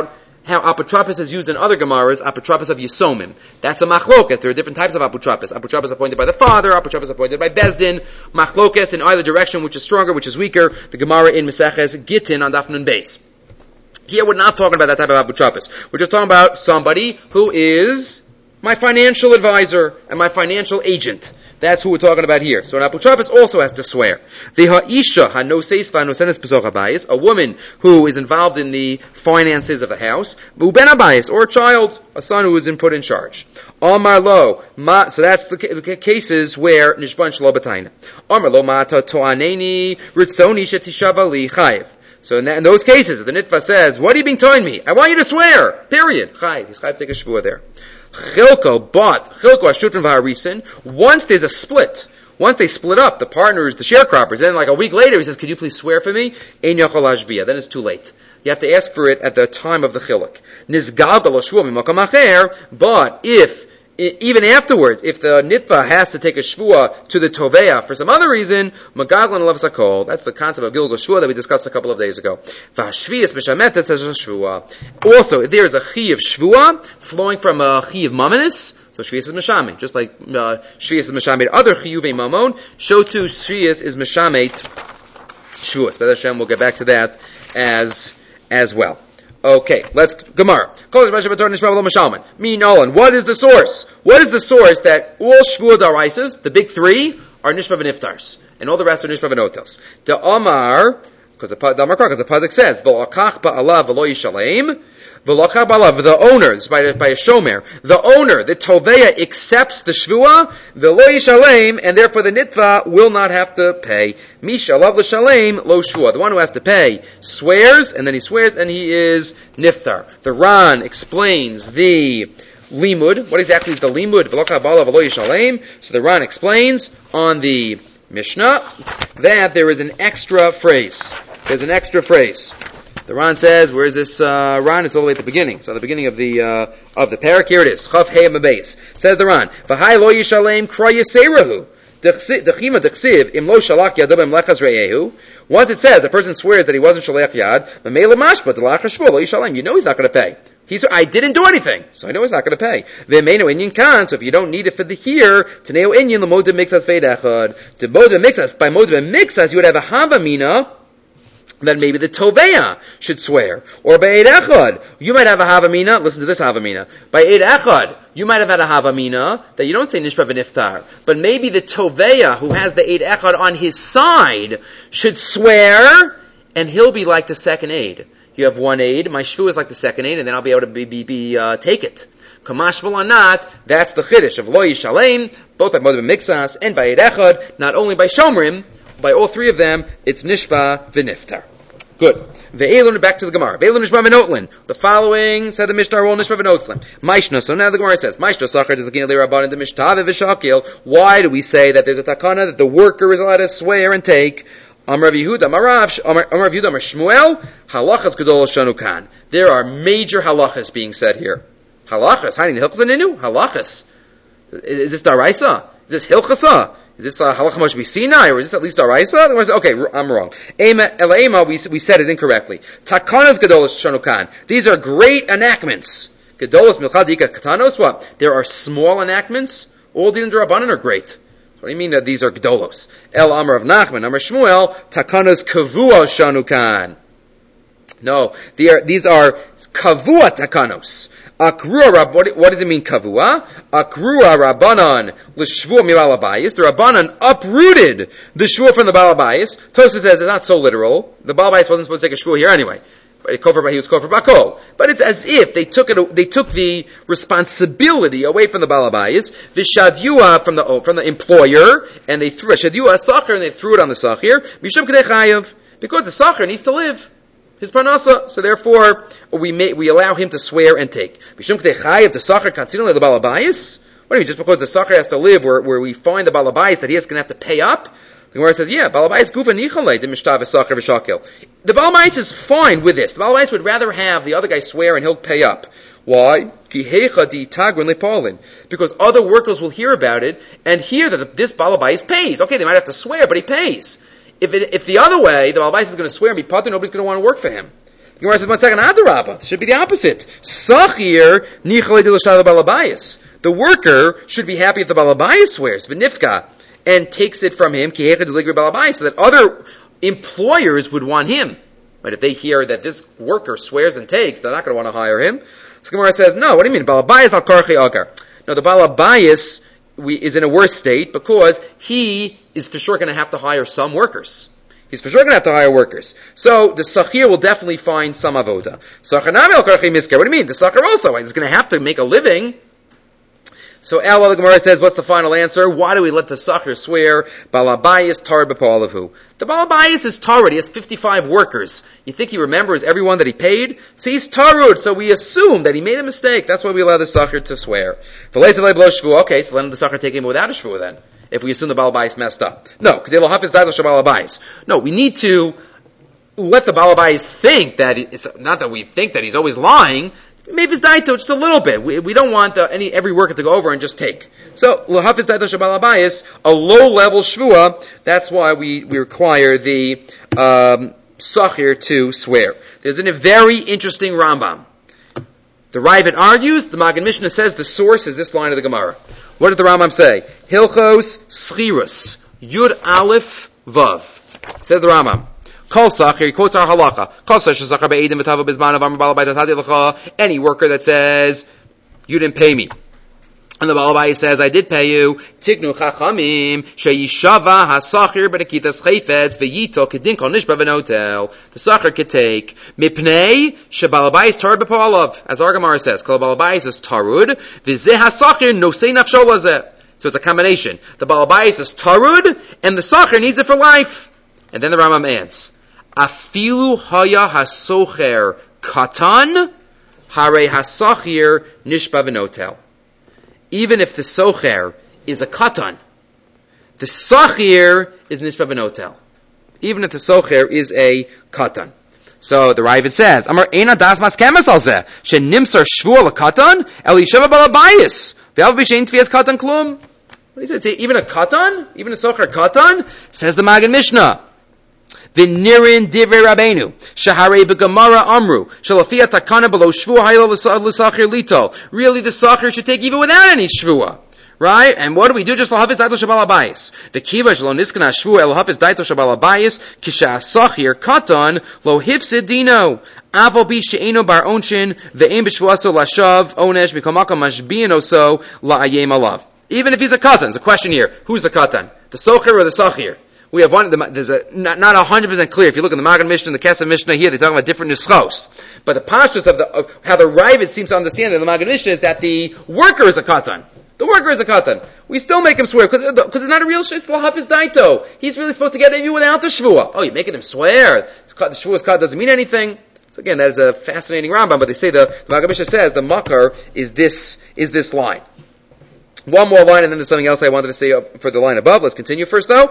A: how apotropos is used in other Gemaras, apotropos of Yisomim. That's a machlokas. There are different types of apotropos. Apotropos appointed by the father, apotropos appointed by Bezdin, machlokas in either direction, which is stronger, which is weaker. The Gemara in Meseches Gittin on Daf Nun Beis. Here we're not talking about that type of apotropos. We're just talking about somebody who is my financial advisor and my financial agent. That's who we're talking about here. So an apotropos also has to swear. The ha'isha hanoseis v'anosenes b'zoch habayis, a woman who is involved in the finances of the house, uben habayis, or a child, a son who is in, put in charge. Amar lo, ma, so that's the, the cases where nishban shlo b'tayna. Amar lo mata to'aneni ritzoni shetishavali chayiv. So in, that, in those cases, the nitva says, what are you being telling me? I want you to swear. Period. Chayiv. He's chayiv to take a shvua there. Chilko, but Chilko Ashutran V'Harisin. Once there's a split, once they split up, the partners, the sharecroppers, then like a week later he says, "Could you please swear for me?" Ein Yachol Hashbiya. Then it's too late. You have to ask for it at the time of the chiluk. Nizgal Lo Shvua Mimakam Acher. But if even afterwards, if the nitva has to take a shvua to the toveya for some other reason, magaglan levsakol. That's the concept of gilgal shvua that we discussed a couple of days ago. Vashvias mishametes as a shvua. Also, if there is a chi of shvua flowing from a chi of mamanis, so shvias is mishamet, just like uh, shvias is mishamet other chiyuvei mamon. So too shvias is mishamet shvuas. But Hashem, we'll get back to that as as well. Okay, let's Gemara. Me Nolan. What is the source? What is the source that all shvua daraisas, the big three, are nishma v'niftars, and all the rest are nishma v'notels? The Amar, because the because the pasuk says v'lakach ba'alav v'lo yishalem, v'lakach ba'alav, the owner, by by a shomer, the owner, the toveya accepts the shvua, v'lo yishalem, and therefore the nitva will not have to pay. Mishalav l'shalem lo shvua. The one who has to pay swears, and then he swears, and he is niftar. The Ran explains the limud. What exactly is the limud? V'lakach ba'alav v'lo yishalem. So the Ran explains on the Mishnah that there is an extra phrase. There's an extra phrase. The Ran says, where is this uh, Ran? It's all the way at the beginning. So at the beginning of the uh, of the parak, here it is. Chav Hey Mabeis. Says the Ran, V'hai lo yishalem kra yiserahu. Dechima dechsiv im lo shalach yadav im lechas re'ehu. Once it says the person swears that he wasn't shalach yad, mamela mashpa delach hashvua lo yishalem. You know he's not going to pay. He's, I didn't do anything, so I know he's not going to pay. V'meinu inyan kan, so if you don't need it for the here, teneo inyan l'modeh mixas ve'edechad. The modeh mixas, by modeh mixas, you would have a havamina, then maybe the toveya should swear. Or by eid echad, you might have a havamina, listen to this havamina. By eid echad, you might have had a havamina, that you don't say nishpa v'niftar, but maybe the toveya, who has the eid echad on his side, should swear, and he'll be like the second aid. You have one aid, my shvu is like the second aid, and then I'll be able to be, be, be uh, take it. Kamashval or not, that's the chiddush of lo yishalem, both by modeh mixas and by eid echad, not only by shomrim, by all three of them, it's nishpa v'niftar. Good. Ve'elun, back to the Gemara. Ve'elun nishma v'notlin. The following, said the Mishnah, are all nishma v'notlin. Maishna, so now the Gemara says, Maishna sachar dezakina li'rabban in the Mishtah v'shakil. Why do we say that there's a takana that the worker is allowed to swear and take? Amar Yehuda, Amar Rav, Amar Yehuda, Amar Shmuel, halachas gedol shanukan. There are major halachas being said here. Halachas, hiding the hilchas aninu? Halachas. Is this daraisa? Is this hilchasa? Is this uh, halacha Moshe Sinai, or is this at least daraisa? The one says, okay, I'm wrong. Ema Elaima, we we said it incorrectly. Takanas gedolos shanukan. These are great enactments. Gedolos milchadika katanos. What? There are small enactments. All din d'Rabbanan are great. What do you mean that these are gedolos? El Amar of Nachman, Amar Shmuel, takanas kavua shanukan. No, are, these are kavua takanos. Akrua rab, what, what does it mean kavua? Akrua rabbanan l'shvua mi'balabayis. The rabbanan uprooted the shvua from the balabayis. Tosfos says it's not so literal. The balabayis wasn't supposed to take a shvua here anyway. He was kofar bakol. But it's as if they took it, they took the responsibility away from the balabayis, the shadyua from the from the employer, and they threw a shadyua sacher and they threw it on the sacher. Mishum kedei chayav, because the sacher needs to live. His parnasa, so therefore we may, we allow him to swear and take. Mishum kedei chayav the sacher kantzilin the balabayis. What do you mean? Just because the sacher has to live, where where we find the balabayis that he is going to have to pay up? The Gemara says, yeah, balabayis gufa nichalei the mishtav v'sacher v'shakil. The balabayis is fine with this. The balabayis would rather have the other guy swear and he'll pay up. Why? Because other workers will hear about it and hear that this balabayis pays. Okay, they might have to swear, but he pays. If it, if the other way, the balabayis is going to swear and be patur, nobody's going to want to work for him. The Gemara says, one second, Adarabba. It should be the opposite. Sachir nichalei dilashal balabayis. The worker should be happy if the balabayis swears, v'nifka, and takes it from him, kihecha deligri balabayis, so that other employers would want him. Right? If they hear that this worker swears and takes, they're not going to want to hire him. So Gemara says, no, what do you mean? Balabayis al karchi agar. No, the balabayis we, is in a worse state because he is for sure going to have to hire some workers. He's for sure going to have to hire workers. So the Sachir will definitely find some avoda. What do you mean? The Sachir also is going to have to make a living. So El the Gemara says, what's the final answer? Why do we let the Sachir swear? Balabayis tar b'pa'alavu. The Balabayis is tarud. He has fifty-five workers. You think he remembers everyone that he paid? So he's tarud. So we assume that he made a mistake. That's why we allow the Sachir to swear. Okay, so let the Sachir take him without a shvuah then. If we assume the Balabayis messed up. No, no, we need to let the Balabayis think that, it's not that we think that he's always lying, maybe it's daito just a little bit. We, we don't want uh, any every worker to go over and just take. So, l'hafiz daito shabalabayis, a low-level shvuah, that's why we, we require the um, sachir to swear. There's a very interesting Rambam. The Ravid argues, the Magen Mishnah says the source is this line of the Gemara. What did the Rambam say? Hilchos schirus, Yud Aleph Vav. Says the Rambam. Kol sachir, he quotes our halacha. Kol sachir sachar be'edim v'tava b'zman of amar balabayis hadi l'cha. Any worker that says, you didn't pay me. And the Balabayis says, I did pay you. Tignu chachamim, she'yishava ha-sachir b'nekitas chayfetz v'yito kedin kol nishba v'notel. The sachir could take. Mipnei she'balabayis tarud b'po'alav. As our Gemara says, kol balabayis is tarud, v'zeh ha-sachir nosei nafsho lazeh. So it's a combination. The Balabayis is tarud, and the sachir needs it for life. And then the Rambam ends. Afilu haya ha-socher katan, hare ha-sachir nishba v'notel. Even if the socher is a katan, the sachir is nishba v'notel. Even if the socher is a katan. So the Ravid says, Amar eina das mas kemas al zeh, she nimsar shvuah l'katan, el yishava balabayis, v'al b'shein tvias katan klum. What do you say? Even a katan? Even a socher katan? Says the Magen Mishnah. V'nirin divrei Rabbeinu, shaharei b'gemara amru, shalafiyat takana below shvuah haylo l'sachir lito. Really, the sachir should take even without any shvuah. Right? And what do we do? Just l'hafiz daito shabal abayis. The kiva shlo niskana shvuah el l'hafiz daito shabal abayis, kisha sachir katan lo hifsid dino. Aval bi she'eno bar onshin, ve'en b'shvuaso lashav, onesh b'kamaka mashbiyan oso la'ayem alav. Even if he's a katan, there's a question here. Who's the katan? The socher or the sachir? We have one, there's a, not, not one hundred percent clear. If you look in the Magen Mishnah and the Kesef Mishnah here, they're talking about different nuschos. But the pashtus of, the, of how the Ravid seems to understand it in the Magen Mishnah is that the worker is a katan. The worker is a katan. We still make him swear, because it's not a real shit, it's l'hafiz daito. He's really supposed to get you without the shvuah. Oh, you're making him swear. The shvuah's kat doesn't mean anything. So again, that is a fascinating Rambam, but they say the, the Magen Mishnah says the makar is this, is this line. One more line, and then there's something else I wanted to say for the line above. Let's continue first, though.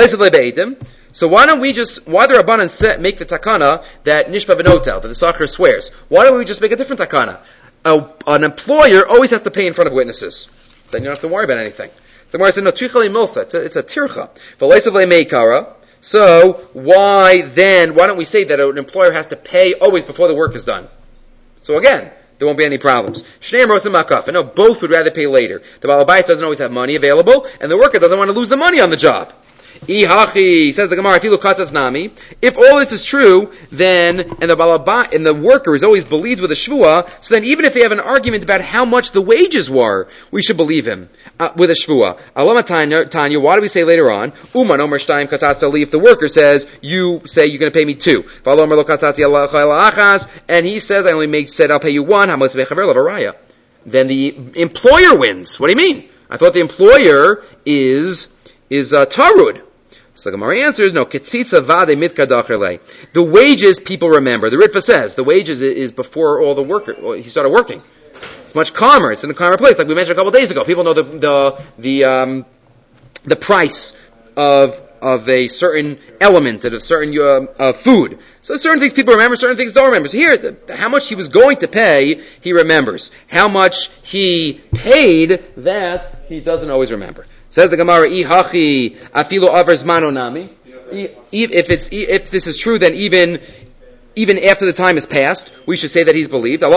A: So why don't we just, why the Rabbanan set, make the takana that nishba v'notel, that the sachir swears? Why don't we just make a different takana? A, an employer always has to pay in front of witnesses. Then you don't have to worry about anything. The Gemara said, no, tuchali milsa, it's a, it's a tircha. V'leisavle meikara. So why then, why don't we say that an employer has to pay always before the work is done? So again, there won't be any problems. Shneim rosim makaf. And no, both would rather pay later. The Balabayis doesn't always have money available, and the worker doesn't want to lose the money on the job. Ihachi, says the Gemara, Filu katas nami. If all this is true, then, and the Balabay, and the worker is always believed with a shvuah, so then even if they have an argument about how much the wages were, we should believe him, uh, with a shvuah. Alama Tanya, why do we say later on, Uman omer shtayim katatz ali, if the worker says, you say you're going to pay me two. Valomer lo katatz achas, and he says, I only make, said I'll pay you one, hamos vechaver lavaraya. Then the employer wins. What do you mean? I thought the employer is, is, uh, tarud. So the Gemara answers, no, ketzitza vade mitkadacherle. The wages people remember. The Ritva says, the wages is before all the worker, well, he started working. It's much calmer. It's in a calmer place. Like we mentioned a couple of days ago. People know the, the, the, um, the price of, of a certain element, of a certain, uh, uh, food. So certain things people remember, certain things don't remember. So here, the, how much he was going to pay, he remembers. How much he paid, that he doesn't always remember. Says the Gemara, "Ihachi afilu avers manonami." If it's if this is true, then even even after the time has passed, we should say that he's believed. Why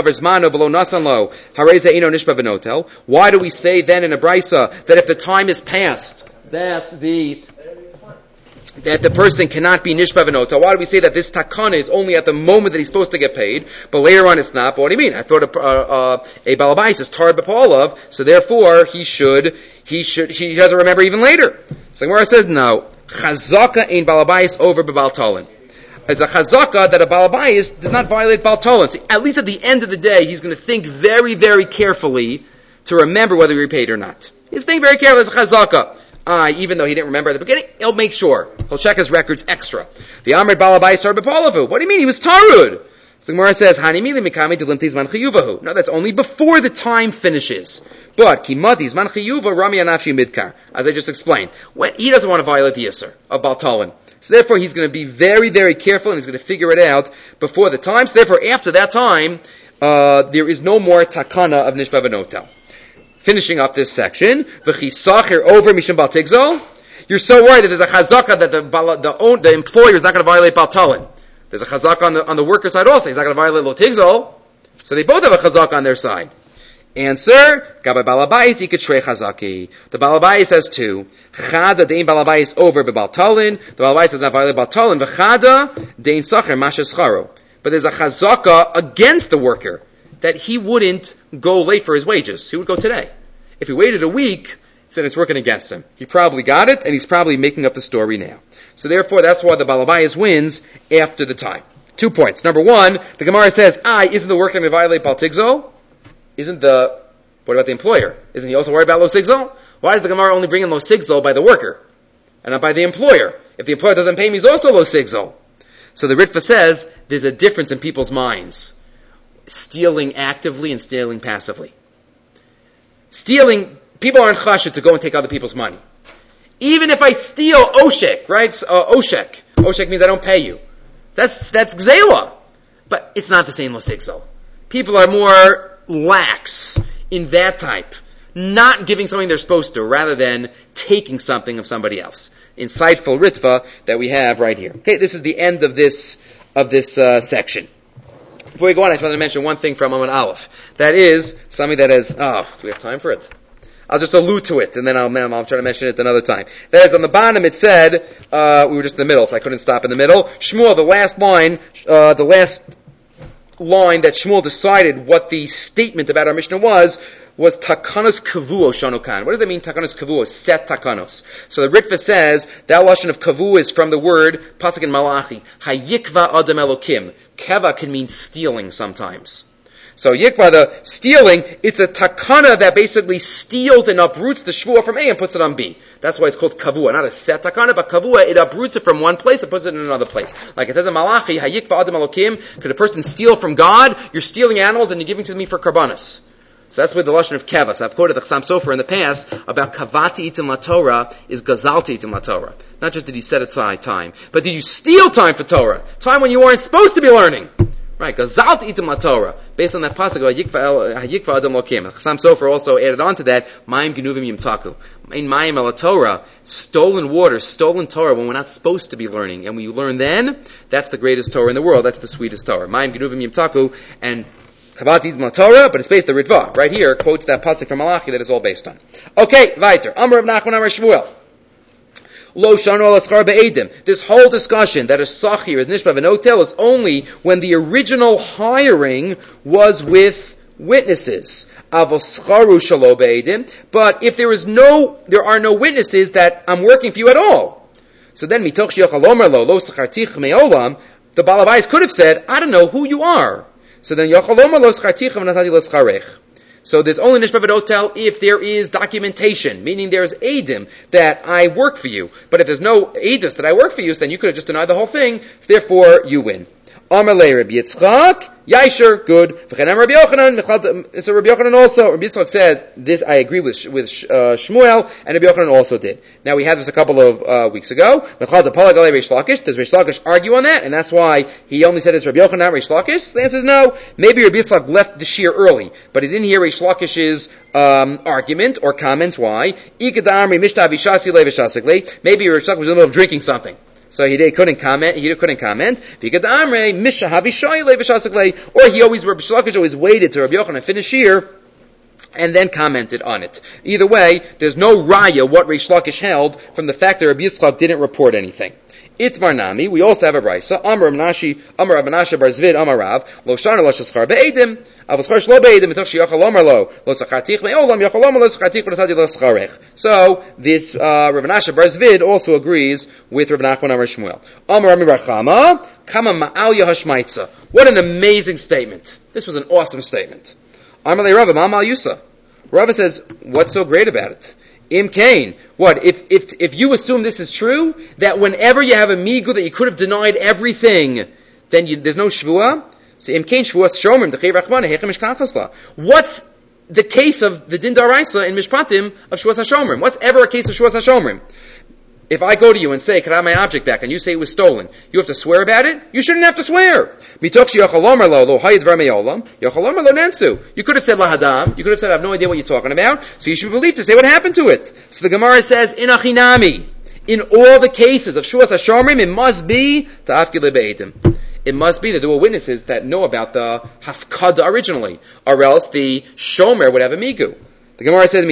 A: do we say then in a brisa that if the time is passed, that the that the person cannot be nishba v'nota? Why do we say that this takana is only at the moment that he's supposed to get paid, but later on it's not? But what do you mean? I thought a, uh, a balabais is tar b'polav, so therefore he should he should he doesn't remember even later. So Gemara says no. Chazaka ain't balabais over b'bal talin. It's a chazaka that a balabais does not violate bal talin. So at least at the end of the day, he's going to think very, very carefully to remember whether he repaid or not. He's thinking very carefully. It's a chazaka. Uh, even though he didn't remember at the beginning, he'll make sure. He'll check his records extra. The Amrit balabais are b'polavu. What do you mean? He was tarud. So the Gemara says, Hanimili mikami delimti zman chiyuvahu. No, that's only before the time finishes. But kimati zman chiyuva rami anafshi midkar. As I just explained, when he doesn't want to violate the yisur of bal talin. So therefore, he's going to be very, very careful, and he's going to figure it out before the time. So therefore, after that time, uh, there is no more takana of nishba v'notel. Finishing up this section, v'chisacher over mishum bal tigzol. You're so worried that there's a chazaka that the the, own, the employer is not going to violate bal talin. There's a chazaka on the on the worker side also. He's not going to violate lo tigzol. So they both have a chazaka on their side. Answer: Gabay balabais iketshre chazaki. The balabais says two. Chada dein balabais over bebal talin. The balabais does not violate bal talin. V'chada dein sacher mashes charo. But there's a chazaka against the worker that he wouldn't go late for his wages. He would go today. If he waited a week, then it's working against him. He probably got it, and he's probably making up the story now. So therefore, that's why the balabais wins after the time. Two points. Number one, the Gemara says, "I isn't the worker going to violate bal tigzol? Isn't the what about the employer? Isn't he also worried about lo sigzol? Why does the Gemara only bring in lo sigzol by the worker and not by the employer? If the employer doesn't pay me, he's also lo sigzol." So the Ritva says there's a difference in people's minds. Stealing actively and stealing passively. Stealing, people aren't chashed to go and take other people's money. Even if I steal oshek, right? Uh, oshek. Oshek means I don't pay you. That's, that's gzela. But it's not the same lo sigzol. People are more lax in that type. Not giving something they're supposed to, rather than taking something of somebody else. Insightful Ritva that we have right here. Okay, this is the end of this, of this, uh, section. Before we go on, I just wanted to mention one thing from Amud Aleph. That is something that is, oh, do we have time for it? I'll just allude to it, and then I'll, I'll try to mention it another time. That is, on the bottom it said, uh, we were just in the middle, so I couldn't stop in the middle. Shmuel, the last line, uh, the last line that Shmuel decided what the statement about our Mishnah was, was takanos kavuo shanokan. What does that mean, takanos kavuo? Set takanos. So the Ritva says, that lashon of kavu is from the word, pasuk in Malachi, hayikva adam elokim. Keva can mean stealing sometimes. So yikva, the stealing, it's a takana that basically steals and uproots the shvuah from A and puts it on B. That's why it's called kavua. Not a set takana, but kavua, it uproots it from one place and puts it in another place. Like it says in Malachi, hayikva adam elokim, could a person steal from God? You're stealing animals and you're giving to me for karbanos. So that's where the lashon of keva. So I've quoted the Chassam Sofer in the past about kavati itim la Torah is gazalti itim la Torah. Not just did you set aside time, but did you steal time for Torah? Time when you weren't supposed to be learning. Right, gazalti itim la Torah. Based on that pasuk, hayikva adam lokim. Chassam Sofer also added on to that, mayim genuvim yimtaku. In mayim el Torah, stolen water, stolen Torah when we're not supposed to be learning. And when you learn then, that's the greatest Torah in the world. That's the sweetest Torah. Mayim genuvim yimtaku. And Kavati Idma Torah, but it's based on the Ritva. Right here, quotes that pasuk from Malachi that is all based on. Okay, weiter. Amar of Nachman Amar Shmuel. Lo shanu al aschar be'edim. This whole discussion that a sachir is nishba v'notel is only when the original hiring was with witnesses. Avoscharu shalo be'edim. But if there is no, there are no witnesses that I'm working for you at all. So then mitoch shiachal omer lo lo sachartich me'olam. The balabais could have said, I don't know who you are. So then, so there's only nishba v'notel if there is documentation, meaning there's edim that I work for you. But if there's no edus that I work for you, then you could have just denied the whole thing. So therefore, you win. Amalei Rabbi Yitzchak, Yaisher, good. V'chenem Rabbi Yochanan, so Rabbi Yochanan also, Rabbi Yitzchak says, this I agree with, with uh, Shmuel, and Rabbi Yochanan also did. Now we had this a couple of uh, weeks ago. Does Reish Lakish argue on that? And that's why he only said it's Rabbi Yochanan, not Reish Lakish? The answer is no. Maybe Rabbi Yitzchak left the shir early, but he didn't hear Reish Lakish's um, argument or comments. Why? Maybe Reish Lakish was in the middle of drinking something. So he did, couldn't comment. He couldn't comment. Or he always, Rabbi Shlakish always waited to Rabbi Yochanan finish here and then commented on it. Either way, there's no raya what Reish Lakish held from the fact that Rabbi Yitzchak didn't report anything. Itmar Nami, we also have a brisa. Amar Abnashi, Amar Abnasha Bar Zvid, Amar Rav, Lo Shana Lo Shachar Be'edim, Avos Shlo Be'edim, Mitoch Sheyachal Amar Lo, Lo Zachartich Me'olam, Yachal Amar Lo Zachartich V'Natati Lo Scharech. So, this, uh, Rav Menashe Bar Zvid also agrees with Rav Nachman Amar Shmuel. Amar Rami Bar Chama, Kama Ma'al Yahashmaitza. What an amazing statement. This was an awesome statement. Amar Le Rava, Ma'al Yusa. Rava says, what's so great about it? Im Kain. What? If, if, if you assume this is true, that whenever you have a migu that you could have denied everything, then you, there's no shvua? So Im Kain shvua shomrim, d'chei rachmana, hechem mishkanchasla. What's the case of the din daraisa in Mishpatim of shvua hashomrim? What's ever a case of shvua hashomrim? If I go to you and say, can I have my object back, and you say it was stolen, you have to swear about it? You shouldn't have to swear. You could have said lahadam. You could have said, I have no idea what you're talking about, so you should be believed to say what happened to it. So the Gemara says, in achinami, in all the cases of shuas hashomrim, it must be ta'afkile be'edim. It must be that there were witnesses that know about the hafkada originally, or else the shomer would have a migu. The Gemara says,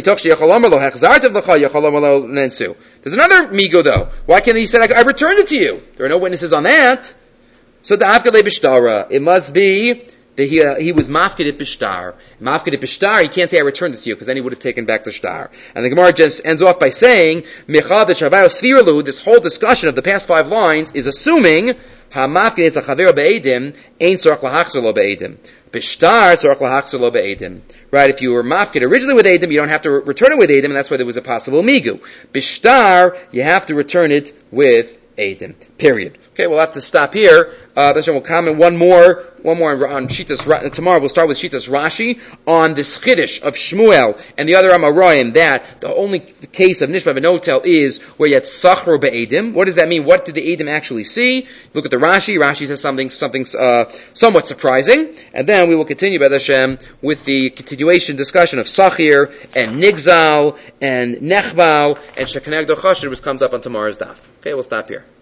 A: there's another migo though. Why can't he say, I, I returned it to you? There are no witnesses on that. So the Afkele Bishtara, it must be that he, uh, he was mafkid at Bishtar. Mafkid at Bishtar, he can't say I returned it to you, because then he would have taken back the shtar. And the Gemara just ends off by saying, this whole discussion of the past five lines is assuming, ha-mafkid et ha-chaver be'edim, ein tzorach lahachzor lo be'edim. Bishtar tzorach lahachzor lo be'edim. Right, if you were mafkid originally with Edim, you don't have to re- return it with Edim, and that's why there was a possible migu. Bishtar, you have to return it with Edim. Period. Okay, we'll have to stop here. Uh, then we'll comment one more, one more on Shitas, tomorrow we'll start with Shitas Rashi on this Chiddush of Shmuel and the other Amoraim, that the only case of Nishma V'Notel is where you had Sachro Be'edim. What does that mean? What did the Edim actually see? Look at the Rashi. Rashi says something, something, uh, somewhat surprising. And then we will continue, B'ez Hashem, with the continuation discussion of Sachir and Nigzal and Nechbal and Shekanegdo Chasher, which comes up on tomorrow's daf. Okay, we'll stop here.